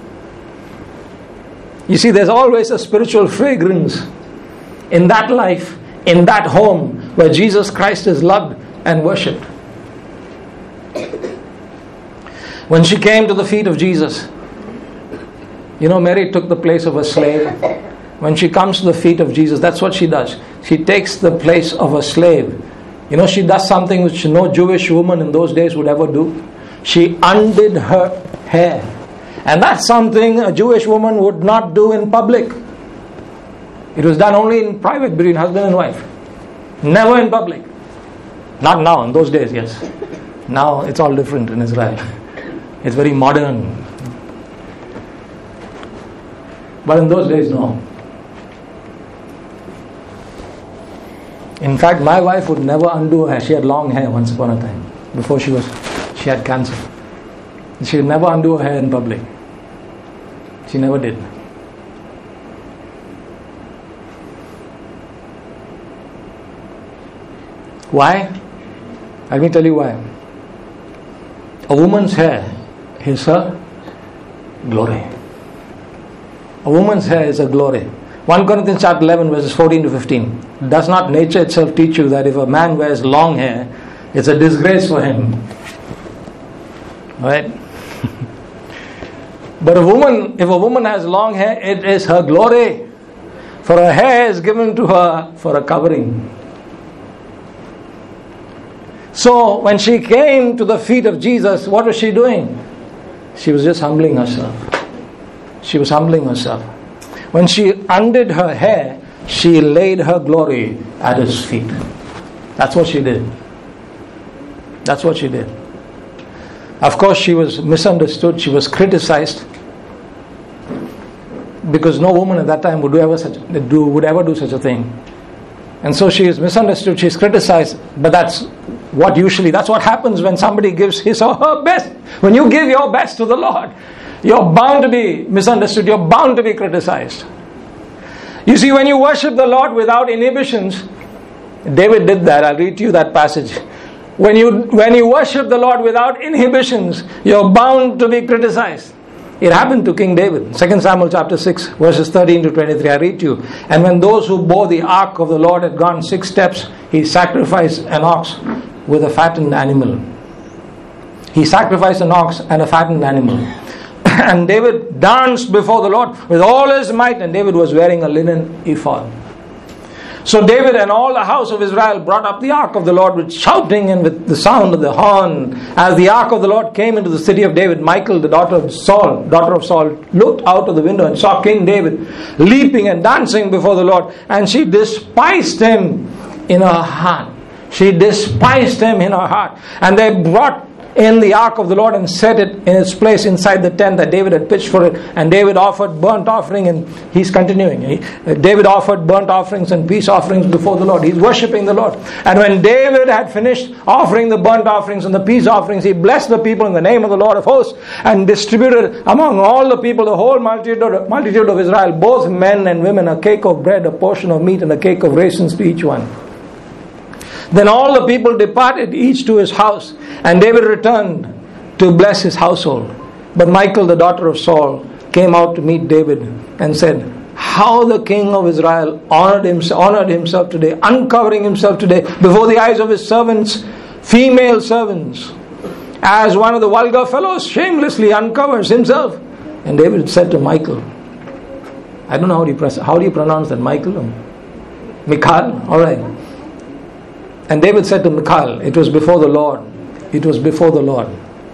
You see, there's always a spiritual fragrance in that life, in that home where Jesus Christ is loved and worshipped. When she came to the feet of Jesus, you know, Mary took the place of a slave. When she comes to the feet of Jesus, that's what she does. She takes the place of a slave. You know, she does something which no Jewish woman in those days would ever do. She undid her hair. And that's something a Jewish woman would not do in public. It was done only in private between husband and wife. Never in public. Not now, in those days, yes. Now it's all different in Israel. It's very modern. But in those days, no. In fact, my wife would never undo her hair. She had long hair once upon a time. Before she was, she had cancer. She would never undo her hair in public. She never did. Why? Let me tell you why. A woman's hair is her glory. A woman's hair is a glory. First Corinthians chapter eleven verses fourteen to fifteen. Does not nature itself teach you that if a man wears long hair, it's a disgrace for him? Right? But a woman, if a woman has long hair, it is her glory. For her hair is given to her for a covering. So when she came to the feet of Jesus, what was she doing? She was just humbling herself. She was humbling herself. When she undid her hair, she laid her glory at His feet. That's what she did. That's what she did. Of course, she was misunderstood. She was criticized. Because no woman at that time would ever such do would ever do such a thing. And so she is misunderstood. She is criticized. But that's what usually, that's what happens when somebody gives his or her best. When you give your best to the Lord, you're bound to be misunderstood. You're bound to be criticized. You see, when you worship the Lord without inhibitions, David did that. I'll read to you that passage. When you when you worship the Lord without inhibitions, you're bound to be criticized. It happened to King David. Second Samuel chapter six, verses thirteen to twenty-three. I read to you. And when those who bore the ark of the Lord had gone six steps, he sacrificed an ox with a fattened animal. He sacrificed an ox and a fattened animal. And David danced before the Lord with all his might, and David was wearing a linen ephod. So David and all the house of Israel brought up the ark of the Lord with shouting and with the sound of the horn. As the ark of the Lord came into the city of David, Michal, the daughter of Saul, daughter of Saul, looked out of the window and saw King David leaping and dancing before the Lord, and she despised him in her heart. She despised him in her heart. And they brought in the ark of the Lord and set it in its place inside the tent that David had pitched for it. And David offered burnt offering, and he's continuing. He, David offered burnt offerings and peace offerings before the Lord. He's worshipping the Lord. And when David had finished offering the burnt offerings and the peace offerings, he blessed the people in the name of the Lord of hosts and distributed among all the people, the whole multitude, multitude of Israel, both men and women, a cake of bread, a portion of meat, and a cake of raisins to each one. Then all the people departed, each to his house, and David returned to bless his household. But Michal, the daughter of Saul, came out to meet David and said, how the king of Israel honored himself, honored himself today, uncovering himself today before the eyes of his servants, female servants, as one of the vulgar fellows shamelessly uncovers himself. And David said to Michal, I don't know how do you, press, how do you pronounce that, Michal? Michal? Alright. And David said to Michal, it was before the Lord. It was before the Lord.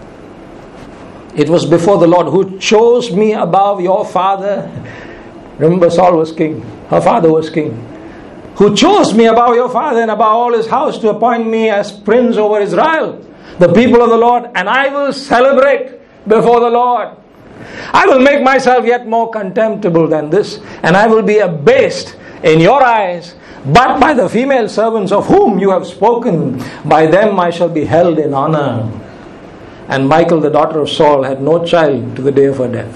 It was before the Lord who chose me above your father. Remember, Saul was king. Her father was king. Who chose me above your father and above all his house to appoint me as prince over Israel, the people of the Lord. And I will celebrate before the Lord. I will make myself yet more contemptible than this, and I will be abased in your eyes. But by the female servants of whom you have spoken, by them I shall be held in honor. And Michal, the daughter of Saul, had no child to the day of her death.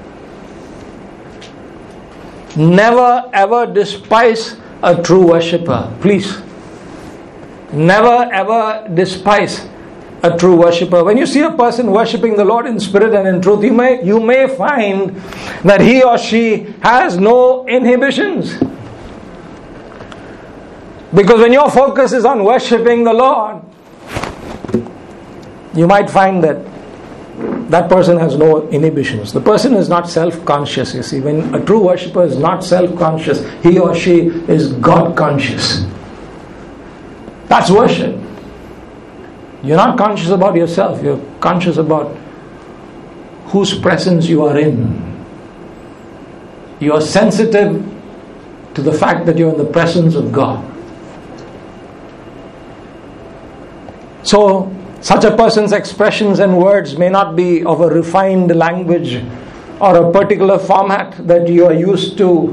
Never ever despise a true worshipper. Please. Never ever despise a true worshipper. When you see a person worshipping the Lord in spirit and in truth, you may, you may find that he or she has no inhibitions. Because when your focus is on worshipping the Lord, you might find that that person has no inhibitions. The person is not self-conscious, you see. When a true worshipper is not self-conscious, he or she is God-conscious. That's worship. You're not conscious about yourself. You're conscious about whose presence you are in. You are sensitive to the fact that you're in the presence of God. So, such a person's expressions and words may not be of a refined language or a particular format that you are used to.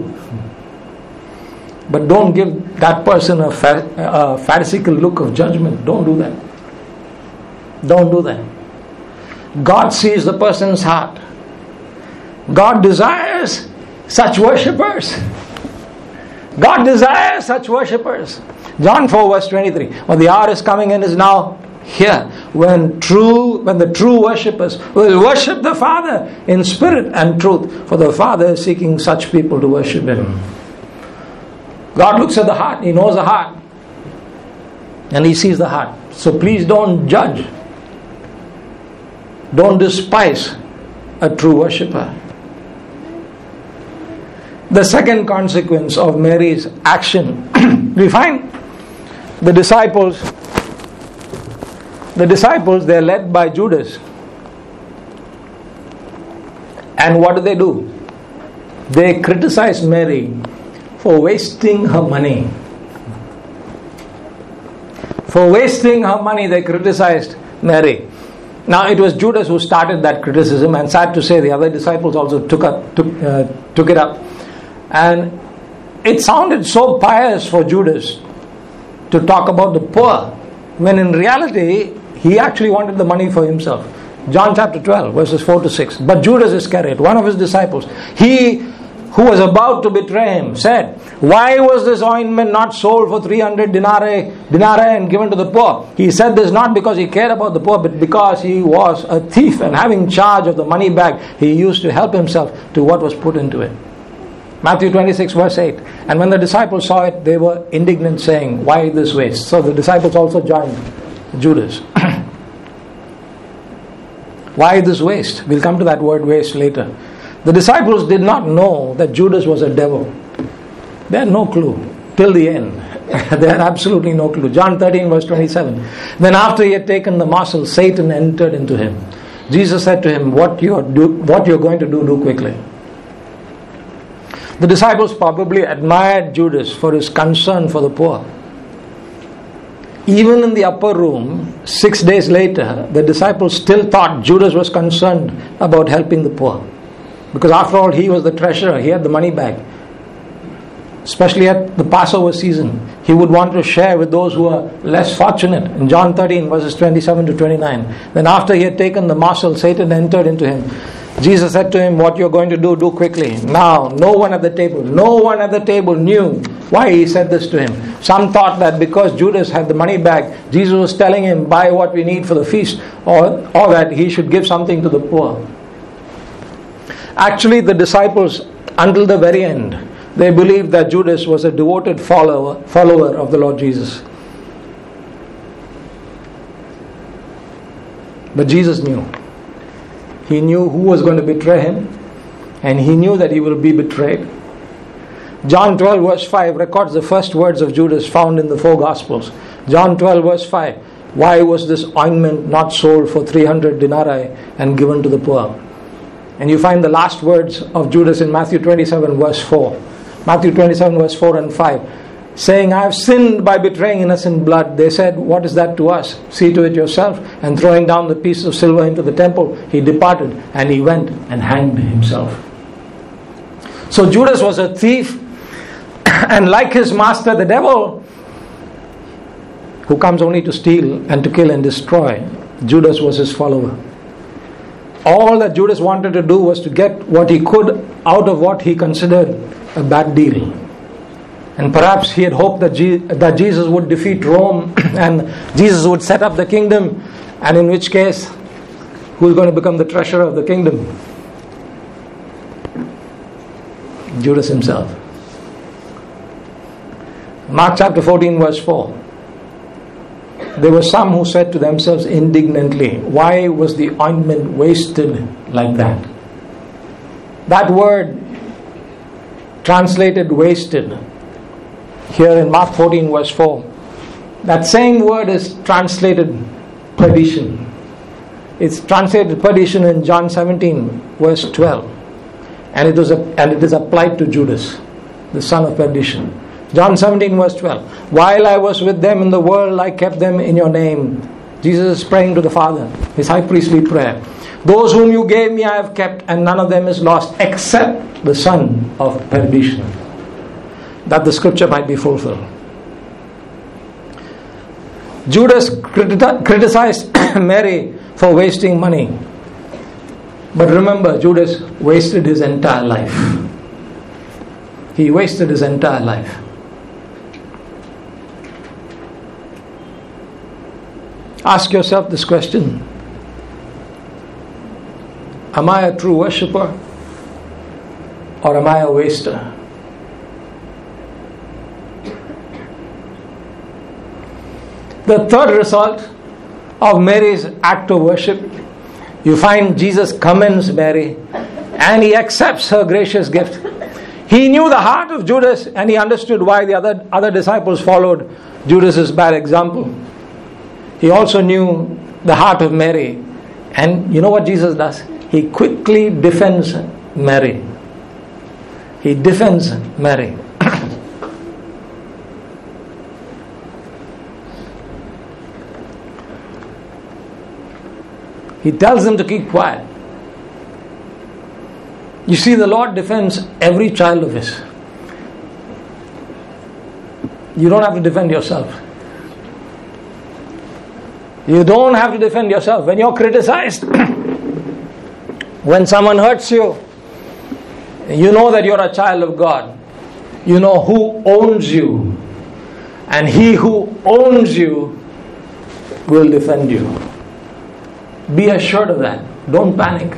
But don't give that person a, fa- a pharisaical look of judgment. Don't do that. Don't do that. God sees the person's heart. God desires such worshippers. God desires such worshippers. John four verse twenty-three. Well, the hour is coming and is now here when true, when the true worshippers will worship the Father in spirit and truth. For the Father is seeking such people to worship Him. God looks at the heart. He knows the heart. And He sees the heart. So please don't judge. Don't despise a true worshipper. The second consequence of Mary's action, we find the disciples, the disciples, they're led by Judas. And what do they do? They criticize Mary for wasting her money. For wasting her money, they criticized Mary. Now, it was Judas who started that criticism, and sad to say, the other disciples also took up, took, uh, took it up. And it sounded so pious for Judas to talk about the poor, when in reality, he actually wanted the money for himself. John chapter twelve, verses four to six. But Judas Iscariot, one of his disciples, he who was about to betray him, said, "Why was this ointment not sold for three hundred denarii, denarii and given to the poor?" He said this not because he cared about the poor, but because he was a thief, and having charge of the money bag, he used to help himself to what was put into it. Matthew twenty-six verse eight. And when the disciples saw it, they were indignant, saying, "Why this waste?" So the disciples also joined Judas. Why this waste? We'll come to that word waste later. The disciples did not know that Judas was a devil. They had no clue till the end. They had absolutely no clue. John thirteen verse twenty-seven. Then after he had taken the morsel, Satan entered into him. Jesus said to him, what you are do, what you're going to do, do quickly. The disciples probably admired Judas for his concern for the poor. Even in the upper room, six days later, the disciples still thought Judas was concerned about helping the poor. Because after all, he was the treasurer, he had the money bag. Especially at the Passover season, he would want to share with those who are less fortunate. In John thirteen verses twenty-seven to twenty-nine. Then after he had taken the morsel, Satan entered into him. Jesus said to him, what you're going to do, do quickly. Now, no one at the table, no one at the table knew why he said this to him. Some thought that because Judas had the money bag, Jesus was telling him, buy what we need for the feast, or, or that he should give something to the poor. Actually, the disciples, until the very end, they believed that Judas was a devoted follower, follower of the Lord Jesus. But Jesus knew. He knew who was going to betray him, and he knew that he will be betrayed. John twelve verse five records the first words of Judas found in the four Gospels. John twelve verse five. Why was this ointment not sold for three hundred denarii and given to the poor? And you find the last words of Judas in Matthew twenty-seven verse four. Matthew twenty-seven verse four and five. Saying, I have sinned by betraying innocent blood. They said, what is that to us? See to it yourself. And throwing down the piece of silver into the temple, he departed and he went and hanged himself. So Judas was a thief, and like his master, the devil, who comes only to steal and to kill and destroy, Judas was his follower. All that Judas wanted to do was to get what he could out of what he considered a bad deal. And perhaps he had hoped that, Je- that Jesus would defeat Rome and Jesus would set up the kingdom, and in which case, who is going to become the treasurer of the kingdom? Judas himself. Mark chapter fourteen verse four. There were some who said to themselves indignantly, why was the ointment wasted like that? That word translated wasted here in Mark fourteen verse four, that same word is translated perdition. It's translated perdition in John seventeen verse twelve, and it was a, and it is applied to Judas, the son of perdition. John seventeen verse twelve. While I was with them in the world, I kept them in your name. Jesus is praying to the Father, his high priestly prayer. Those whom you gave me I have kept, and none of them is lost except the son of perdition, that the scripture might be fulfilled. Judas criti- criticized Mary for wasting money. But remember, Judas wasted his entire life. He wasted his entire life. Ask yourself this question. Am I a true worshipper, or am I a waster? The third result of Mary's act of worship, you find Jesus commends Mary and he accepts her gracious gift. He knew the heart of Judas, and he understood why the other, other disciples followed Judas's bad example. He also knew the heart of Mary, and you know what Jesus does? He quickly defends Mary. He defends Mary. He tells them to keep quiet. You see, the Lord defends every child of His. You don't have to defend yourself. You don't have to defend yourself. When you're criticized, when someone hurts you, You know that you're a child of God. You know who owns you. And He who owns you will defend you. Be assured of that. Don't panic.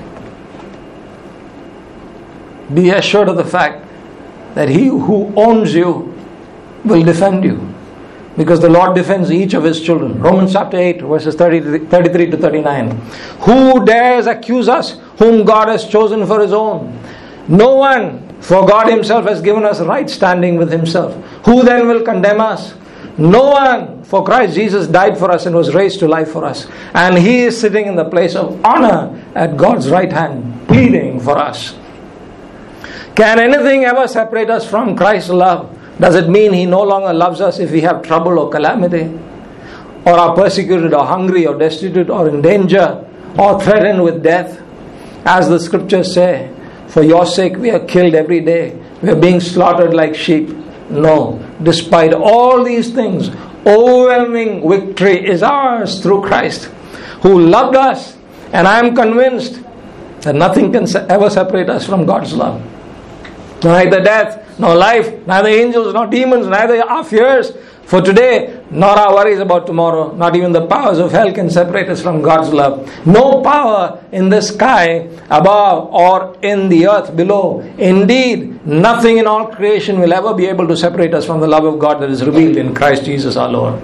Be assured of the fact that He who owns you will defend you. Because the Lord defends each of His children. Romans chapter eight, verses thirty-three to thirty-nine. Who dares accuse us, whom God has chosen for His own? No one, for God Himself has given us right standing with Himself. Who then will condemn us? No one, for Christ Jesus died for us and was raised to life for us. And He is sitting in the place of honor at God's right hand, pleading for us. Can anything ever separate us from Christ's love? Does it mean He no longer loves us if we have trouble or calamity? Or are persecuted or hungry or destitute or in danger or threatened with death? As the scriptures say, for your sake we are killed every day. We are being slaughtered like sheep. No, despite all these things, overwhelming victory is ours through Christ, who loved us. And I am convinced that nothing can ever separate us from God's love. Neither death, nor life, neither angels, nor demons, neither our fears for today, nor our worries about tomorrow, not even the powers of hell can separate us from God's love. No power in the sky above or in the earth below. Indeed, nothing in all creation will ever be able to separate us from the love of God that is revealed in Christ Jesus our Lord.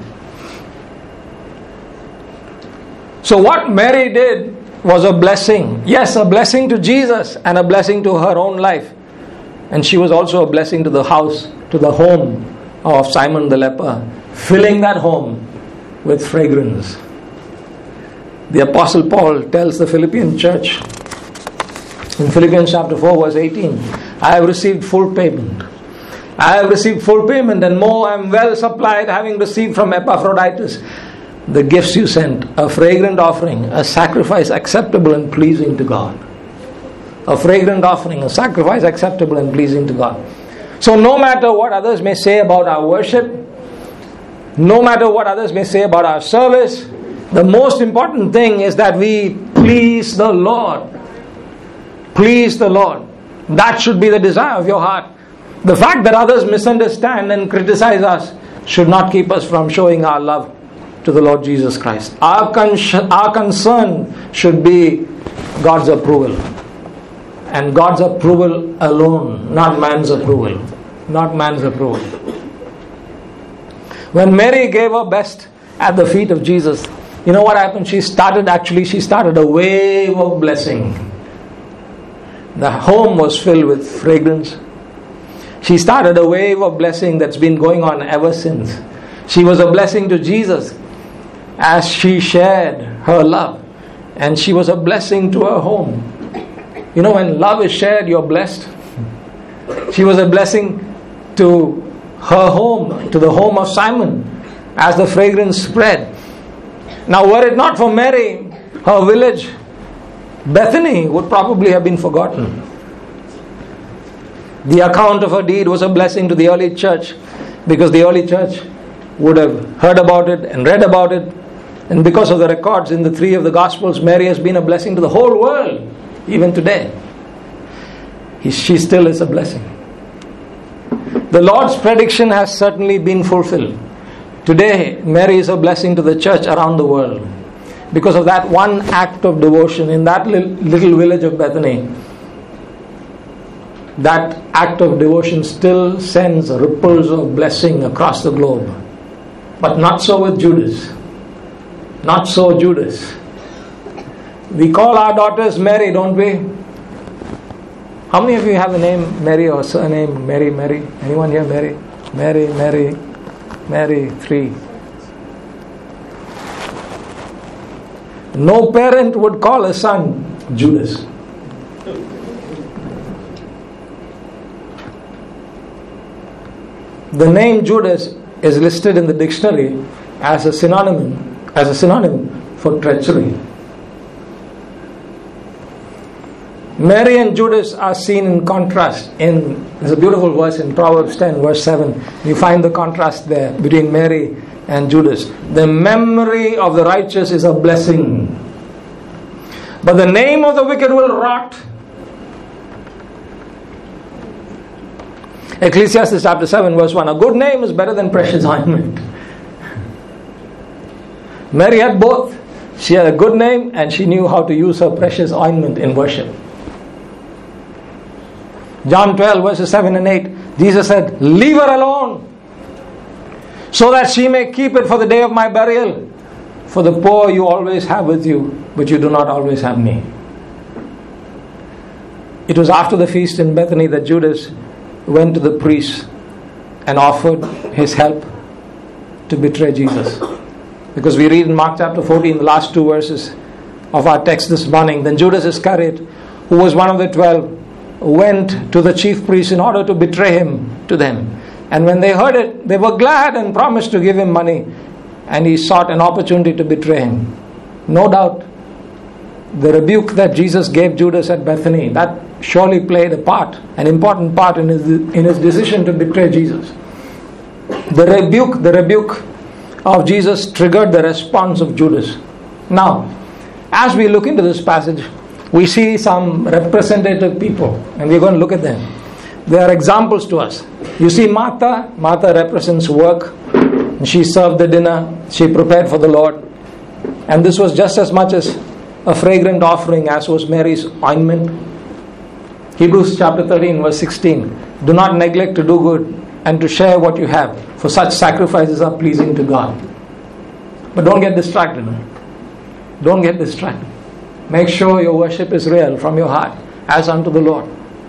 So what Mary did was a blessing. Yes, a blessing to Jesus and a blessing to her own life. And she was also a blessing to the house, to the home of Simon the leper, filling that home with fragrance. The Apostle Paul tells the Philippian church in Philippians chapter four verse eighteen, I have received full payment. I have received full payment and more. I am well supplied, having received from Epaphroditus the gifts you sent, a fragrant offering, a sacrifice acceptable and pleasing to God. A fragrant offering, a sacrifice acceptable and pleasing to God. So no matter what others may say about our worship, no matter what others may say about our service, the most important thing is that we please the Lord. Please the Lord. That should be the desire of your heart. The fact that others misunderstand and criticize us should not keep us from showing our love to the Lord Jesus Christ. Our, con- our concern should be God's approval. And God's approval alone, not man's approval. Not man's approval. When Mary gave her best at the feet of Jesus, you know what happened? She started, actually, she started a wave of blessing. The home was filled with fragrance. She started a wave of blessing that's been going on ever since. She was a blessing to Jesus as she shared her love. And she was a blessing to her home. You know, when love is shared, you're blessed. She was a blessing to her home, to the home of Simon, as the fragrance spread. Now, were it not for Mary, her village, Bethany, would probably have been forgotten. The account of her deed was a blessing to the early church, because the early church would have heard about it and read about it. And because of the records in the three of the Gospels, Mary has been a blessing to the whole world. Even today, he, she still is a blessing. The Lord's prediction has certainly been fulfilled. Today, Mary is a blessing to the church around the world. Because of that one act of devotion in that little, little village of Bethany, that act of devotion still sends ripples of blessing across the globe. But not so with Judas. Not so Judas. We call our daughters Mary, don't we? How many of you have a name Mary or surname Mary, Mary? Anyone here Mary? Mary, Mary, Mary, three. No parent would call a son Judas. The name Judas is listed in the dictionary as a synonym, as a synonym for treachery. Mary and Judas are seen in contrast. In there's a beautiful verse in Proverbs ten, verse seven. You find the contrast there between Mary and Judas. The memory of the righteous is a blessing, but the name of the wicked will rot. Ecclesiastes chapter seven verse one, a good name is better than precious ointment. Mary had both. She had a good name and she knew how to use her precious ointment in worship. John twelve verses seven and eight, Jesus said, leave her alone, so that she may keep it for the day of my burial. For the poor you always have with you, but you do not always have me. It was after the feast in Bethany that Judas went to the priest and offered his help to betray Jesus. Because we read in Mark chapter fourteen, the last two verses of our text this morning, then Judas Iscariot, who was one of the twelve, went to the chief priests in order to betray him to them. And when they heard it, they were glad and promised to give him money. And he sought an opportunity to betray him. No doubt, the rebuke that Jesus gave Judas at Bethany, that surely played a part, an important part in his, in his decision to betray Jesus. The rebuke, the rebuke of Jesus triggered the response of Judas. Now, as we look into this passage, we see some representative people, and we're going to look at them. They are examples to us. You see Martha. Martha represents work. She served the dinner. She prepared for the Lord. And this was just as much as a fragrant offering as was Mary's ointment. Hebrews chapter thirteen verse sixteen. Do not neglect to do good and to share what you have, for such sacrifices are pleasing to God. But don't get distracted. Don't get distracted. Make sure your worship is real from your heart as unto the Lord.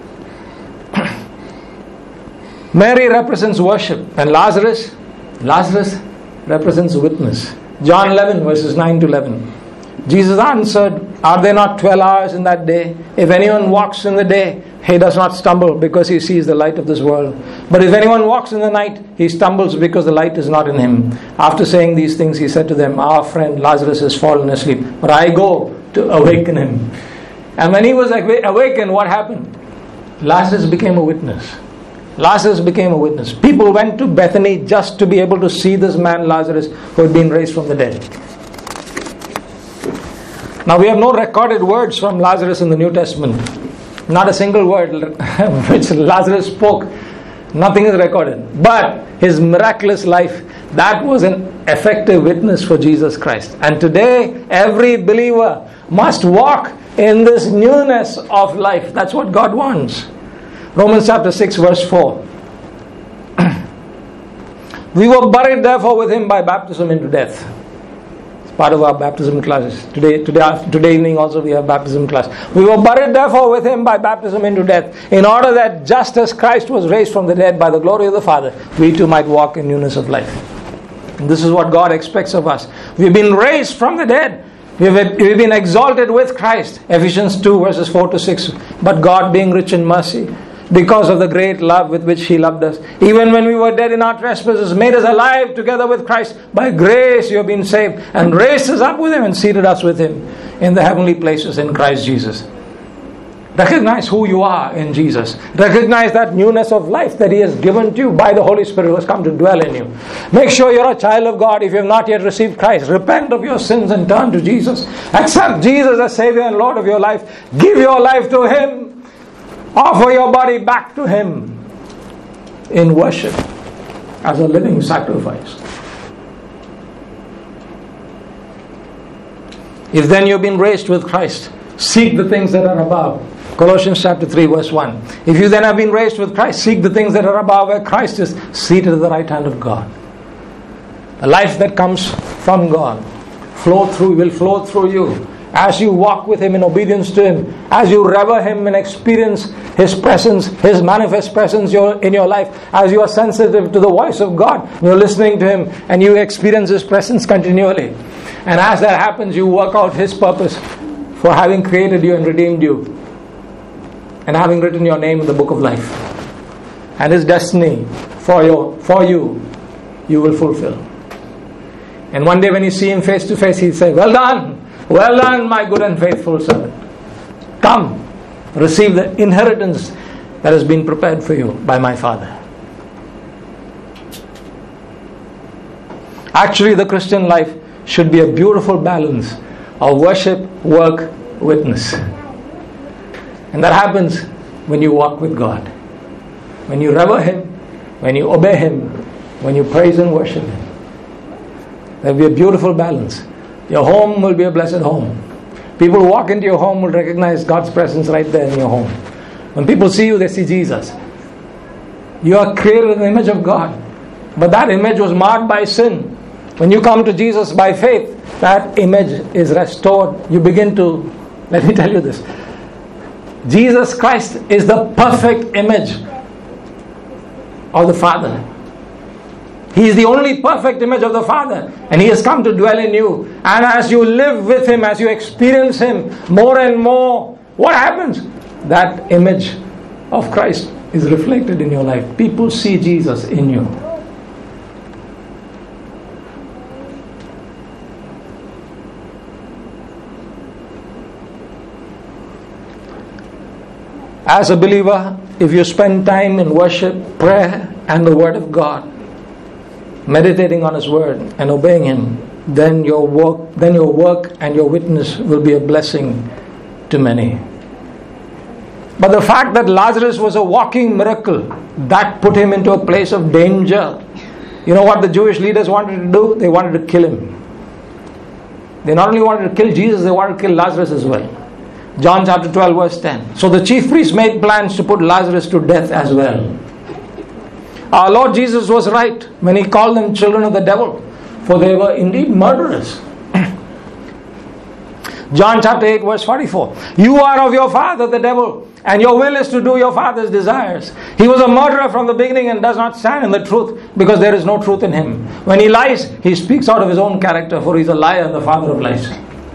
Mary represents worship, and Lazarus, Lazarus represents witness. John eleven verses nine to eleven. Jesus answered, are there not twelve hours in that day? If anyone walks in the day, he does not stumble because he sees the light of this world. But if anyone walks in the night, he stumbles because the light is not in him. After saying these things, he said to them, our friend Lazarus has fallen asleep, but I go to awaken him. And when he was awakened, what happened? Lazarus became a witness. Lazarus became a witness. People went to Bethany just to be able to see this man Lazarus who had been raised from the dead. Now we have no recorded words from Lazarus in the New Testament. Not a single word which Lazarus spoke. Nothing is recorded. But his miraculous life, that was an effective witness for Jesus Christ. And today, every believer must walk in this newness of life. That's what God wants. Romans chapter six verse four. We were buried therefore with him by baptism into death. It's part of our baptism classes. Today, today, today evening also we have baptism class. We were buried therefore with him by baptism into death, in order that just as Christ was raised from the dead by the glory of the Father, we too might walk in newness of life. And this is what God expects of us. We've been raised from the dead. We've, we've been exalted with Christ. Ephesians two verses four to six. But God, being rich in mercy, because of the great love with which he loved us, even when we were dead in our trespasses, made us alive together with Christ. By grace you have been saved, and raised us up with him and seated us with him in the heavenly places in Christ Jesus. Recognize who you are in Jesus. Recognize that newness of life that he has given to you by the Holy Spirit who has come to dwell in you. Make sure you're a child of God. If you have not yet received Christ, repent of your sins and turn to Jesus. Accept Jesus as Savior and Lord of your life. Give your life to him. Offer your body back to him in worship as a living sacrifice. If then you've been raised with Christ, seek the things that are above. Colossians chapter three verse one. If you then have been raised with Christ, seek the things that are above, where Christ is seated at the right hand of God. The life that comes from God flow through will flow through you as you walk with him in obedience to him, as you revere him and experience his presence, his manifest presence in your life, as you are sensitive to the voice of God, you're listening to him and you experience his presence continually. And as that happens, you work out his purpose for having created you and redeemed you, and having written your name in the book of life. And his destiny for your for you, you will fulfill. And one day when you see him face to face, he'll say, well done, well done, my good and faithful servant. Come, receive the inheritance that has been prepared for you by my Father. Actually, the Christian life should be a beautiful balance of worship, work, witness. And that happens when you walk with God. when you revere Him, when you obey Him, when you praise and worship Him. There will be a beautiful balance. Your home will be a blessed home. People who walk into your home will recognize God's presence right there in your home. When people see you, they see Jesus. You are created in the image of God. But that image was marred by sin. When you come to Jesus by faith, that image is restored. You begin to, let me tell you this. Jesus Christ is the perfect image of the Father. He is the only perfect image of the Father, and He has come to dwell in you. And as you live with Him, as you experience Him more and more, what happens? That image of Christ is reflected in your life. People see Jesus in you. As a believer, if you spend time in worship, prayer, and the Word of God, meditating on His Word and obeying Him, then your work, then your work and your witness will be a blessing to many. But the fact that Lazarus was a walking miracle, that put him into a place of danger. You know what the Jewish leaders wanted to do? They wanted to kill him. They not only wanted to kill Jesus, they wanted to kill Lazarus as well. John chapter twelve verse ten. So the chief priests made plans to put Lazarus to death as well. Our Lord Jesus was right when He called them children of the devil, for they were indeed murderers. John chapter eight verse forty-four. You are of your father the devil, and your will is to do your father's desires. He was a murderer from the beginning and does not stand in the truth, because there is no truth in him. When he lies, he speaks out of his own character, for he is a liar and the father of lies.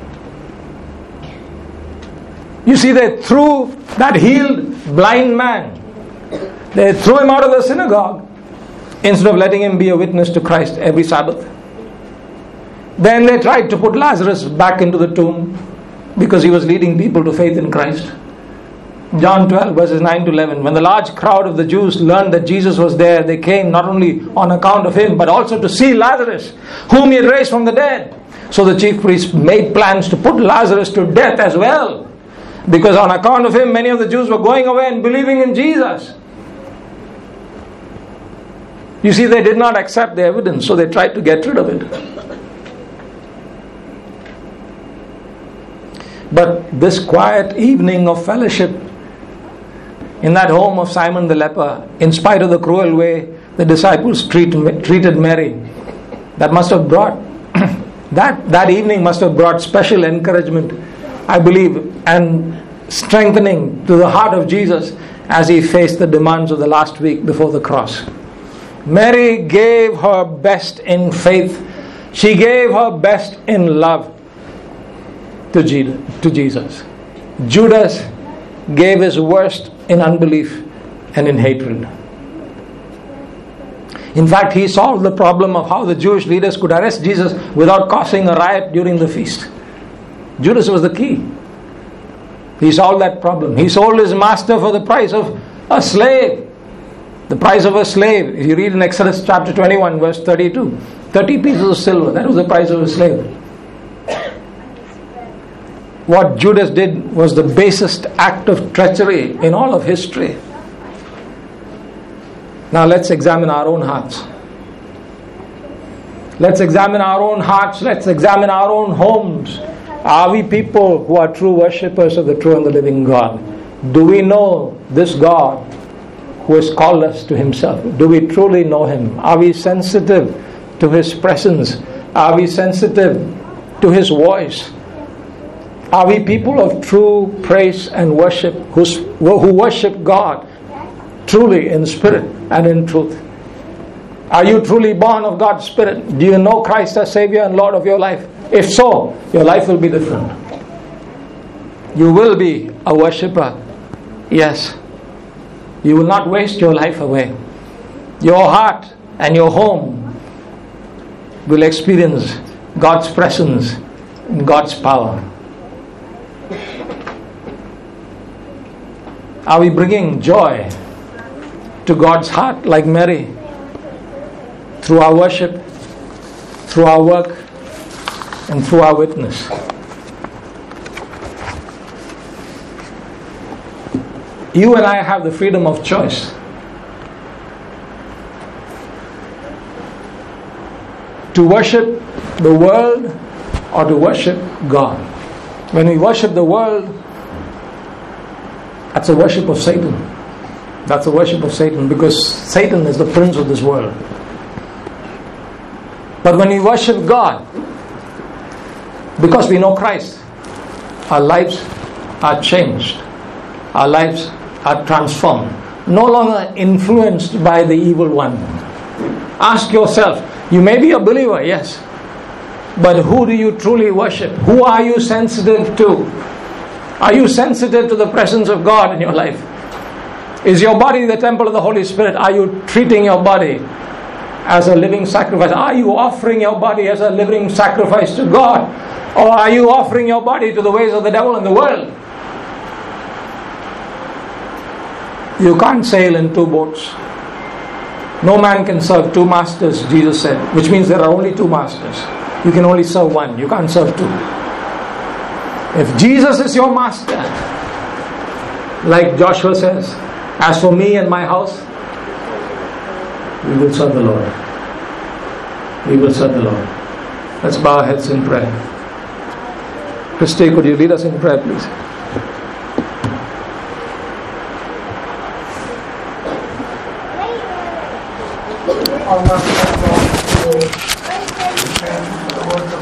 You see, they threw that healed blind man, they threw him out of the synagogue instead of letting him be a witness to Christ every Sabbath. Then they tried to put Lazarus back into the tomb because he was leading people to faith in Christ. John twelve verses nine to eleven. When the large crowd of the Jews learned that Jesus was there, they came not only on account of Him, but also to see Lazarus, whom He had raised from the dead. So the chief priests made plans to put Lazarus to death as well, because on account of him, many of the Jews were going away and believing in Jesus. You see, they did not accept the evidence, so they tried to get rid of it. But this quiet evening of fellowship in that home of Simon the leper, in spite of the cruel way the disciples treat, treated Mary, that must have brought that that evening must have brought special encouragement, I believe, and strengthening to the heart of Jesus as He faced the demands of the last week before the cross. Mary gave her best in faith. She gave her best in love to Jesus. Judas gave his worst in unbelief and in hatred. In fact, he solved the problem of how the Jewish leaders could arrest Jesus without causing a riot during the feast. Judas was the key. He solved that problem. He sold his master for the price of a slave. The price of a slave. If you read in Exodus chapter twenty-one verse thirty-two, thirty pieces of silver. That was the price of a slave. What Judas did was the basest act of treachery in all of history. Now let's examine our own hearts. Let's examine our own hearts. Let's examine our own homes. Are we people who are true worshippers of the true and the living God? Do we know this God who has called us to Himself? Do we truly know Him? Are we sensitive to His presence? Are we sensitive to His voice? Are we people of true praise and worship, who's, who worship God truly in spirit and in truth? Are you truly born of God's Spirit? Do you know Christ as Savior and Lord of your life? If so, your life will be different. You will be a worshipper. Yes. You will not waste your life away. Your heart and your home will experience God's presence and God's power. Are we bringing joy to God's heart like Mary? Through our worship, through our work, and through our witness. You and I have the freedom of choice. To worship the world or to worship God. When we worship the world, that's a worship of Satan. That's a worship of Satan, because Satan is the prince of this world. But when we worship God, because we know Christ, our lives are changed. Our lives are transformed. No longer influenced by the evil one. Ask yourself, you may be a believer, yes, but who do you truly worship? Who are you sensitive to? Are you sensitive to the presence of God in your life? Is your body the temple of the Holy Spirit? Are you treating your body as a living sacrifice? Are you offering your body as a living sacrifice to God? Or are you offering your body to the ways of the devil and the world? You can't sail in two boats. No man can serve two masters, Jesus said, which means there are only two masters. You can only serve one. You can't serve two. If Jesus is your master, like Joshua says, as for me and my house, we will serve the Lord. We will serve the Lord. Let's bow our heads in prayer. Christy, could you lead us in prayer, please? Almighty God,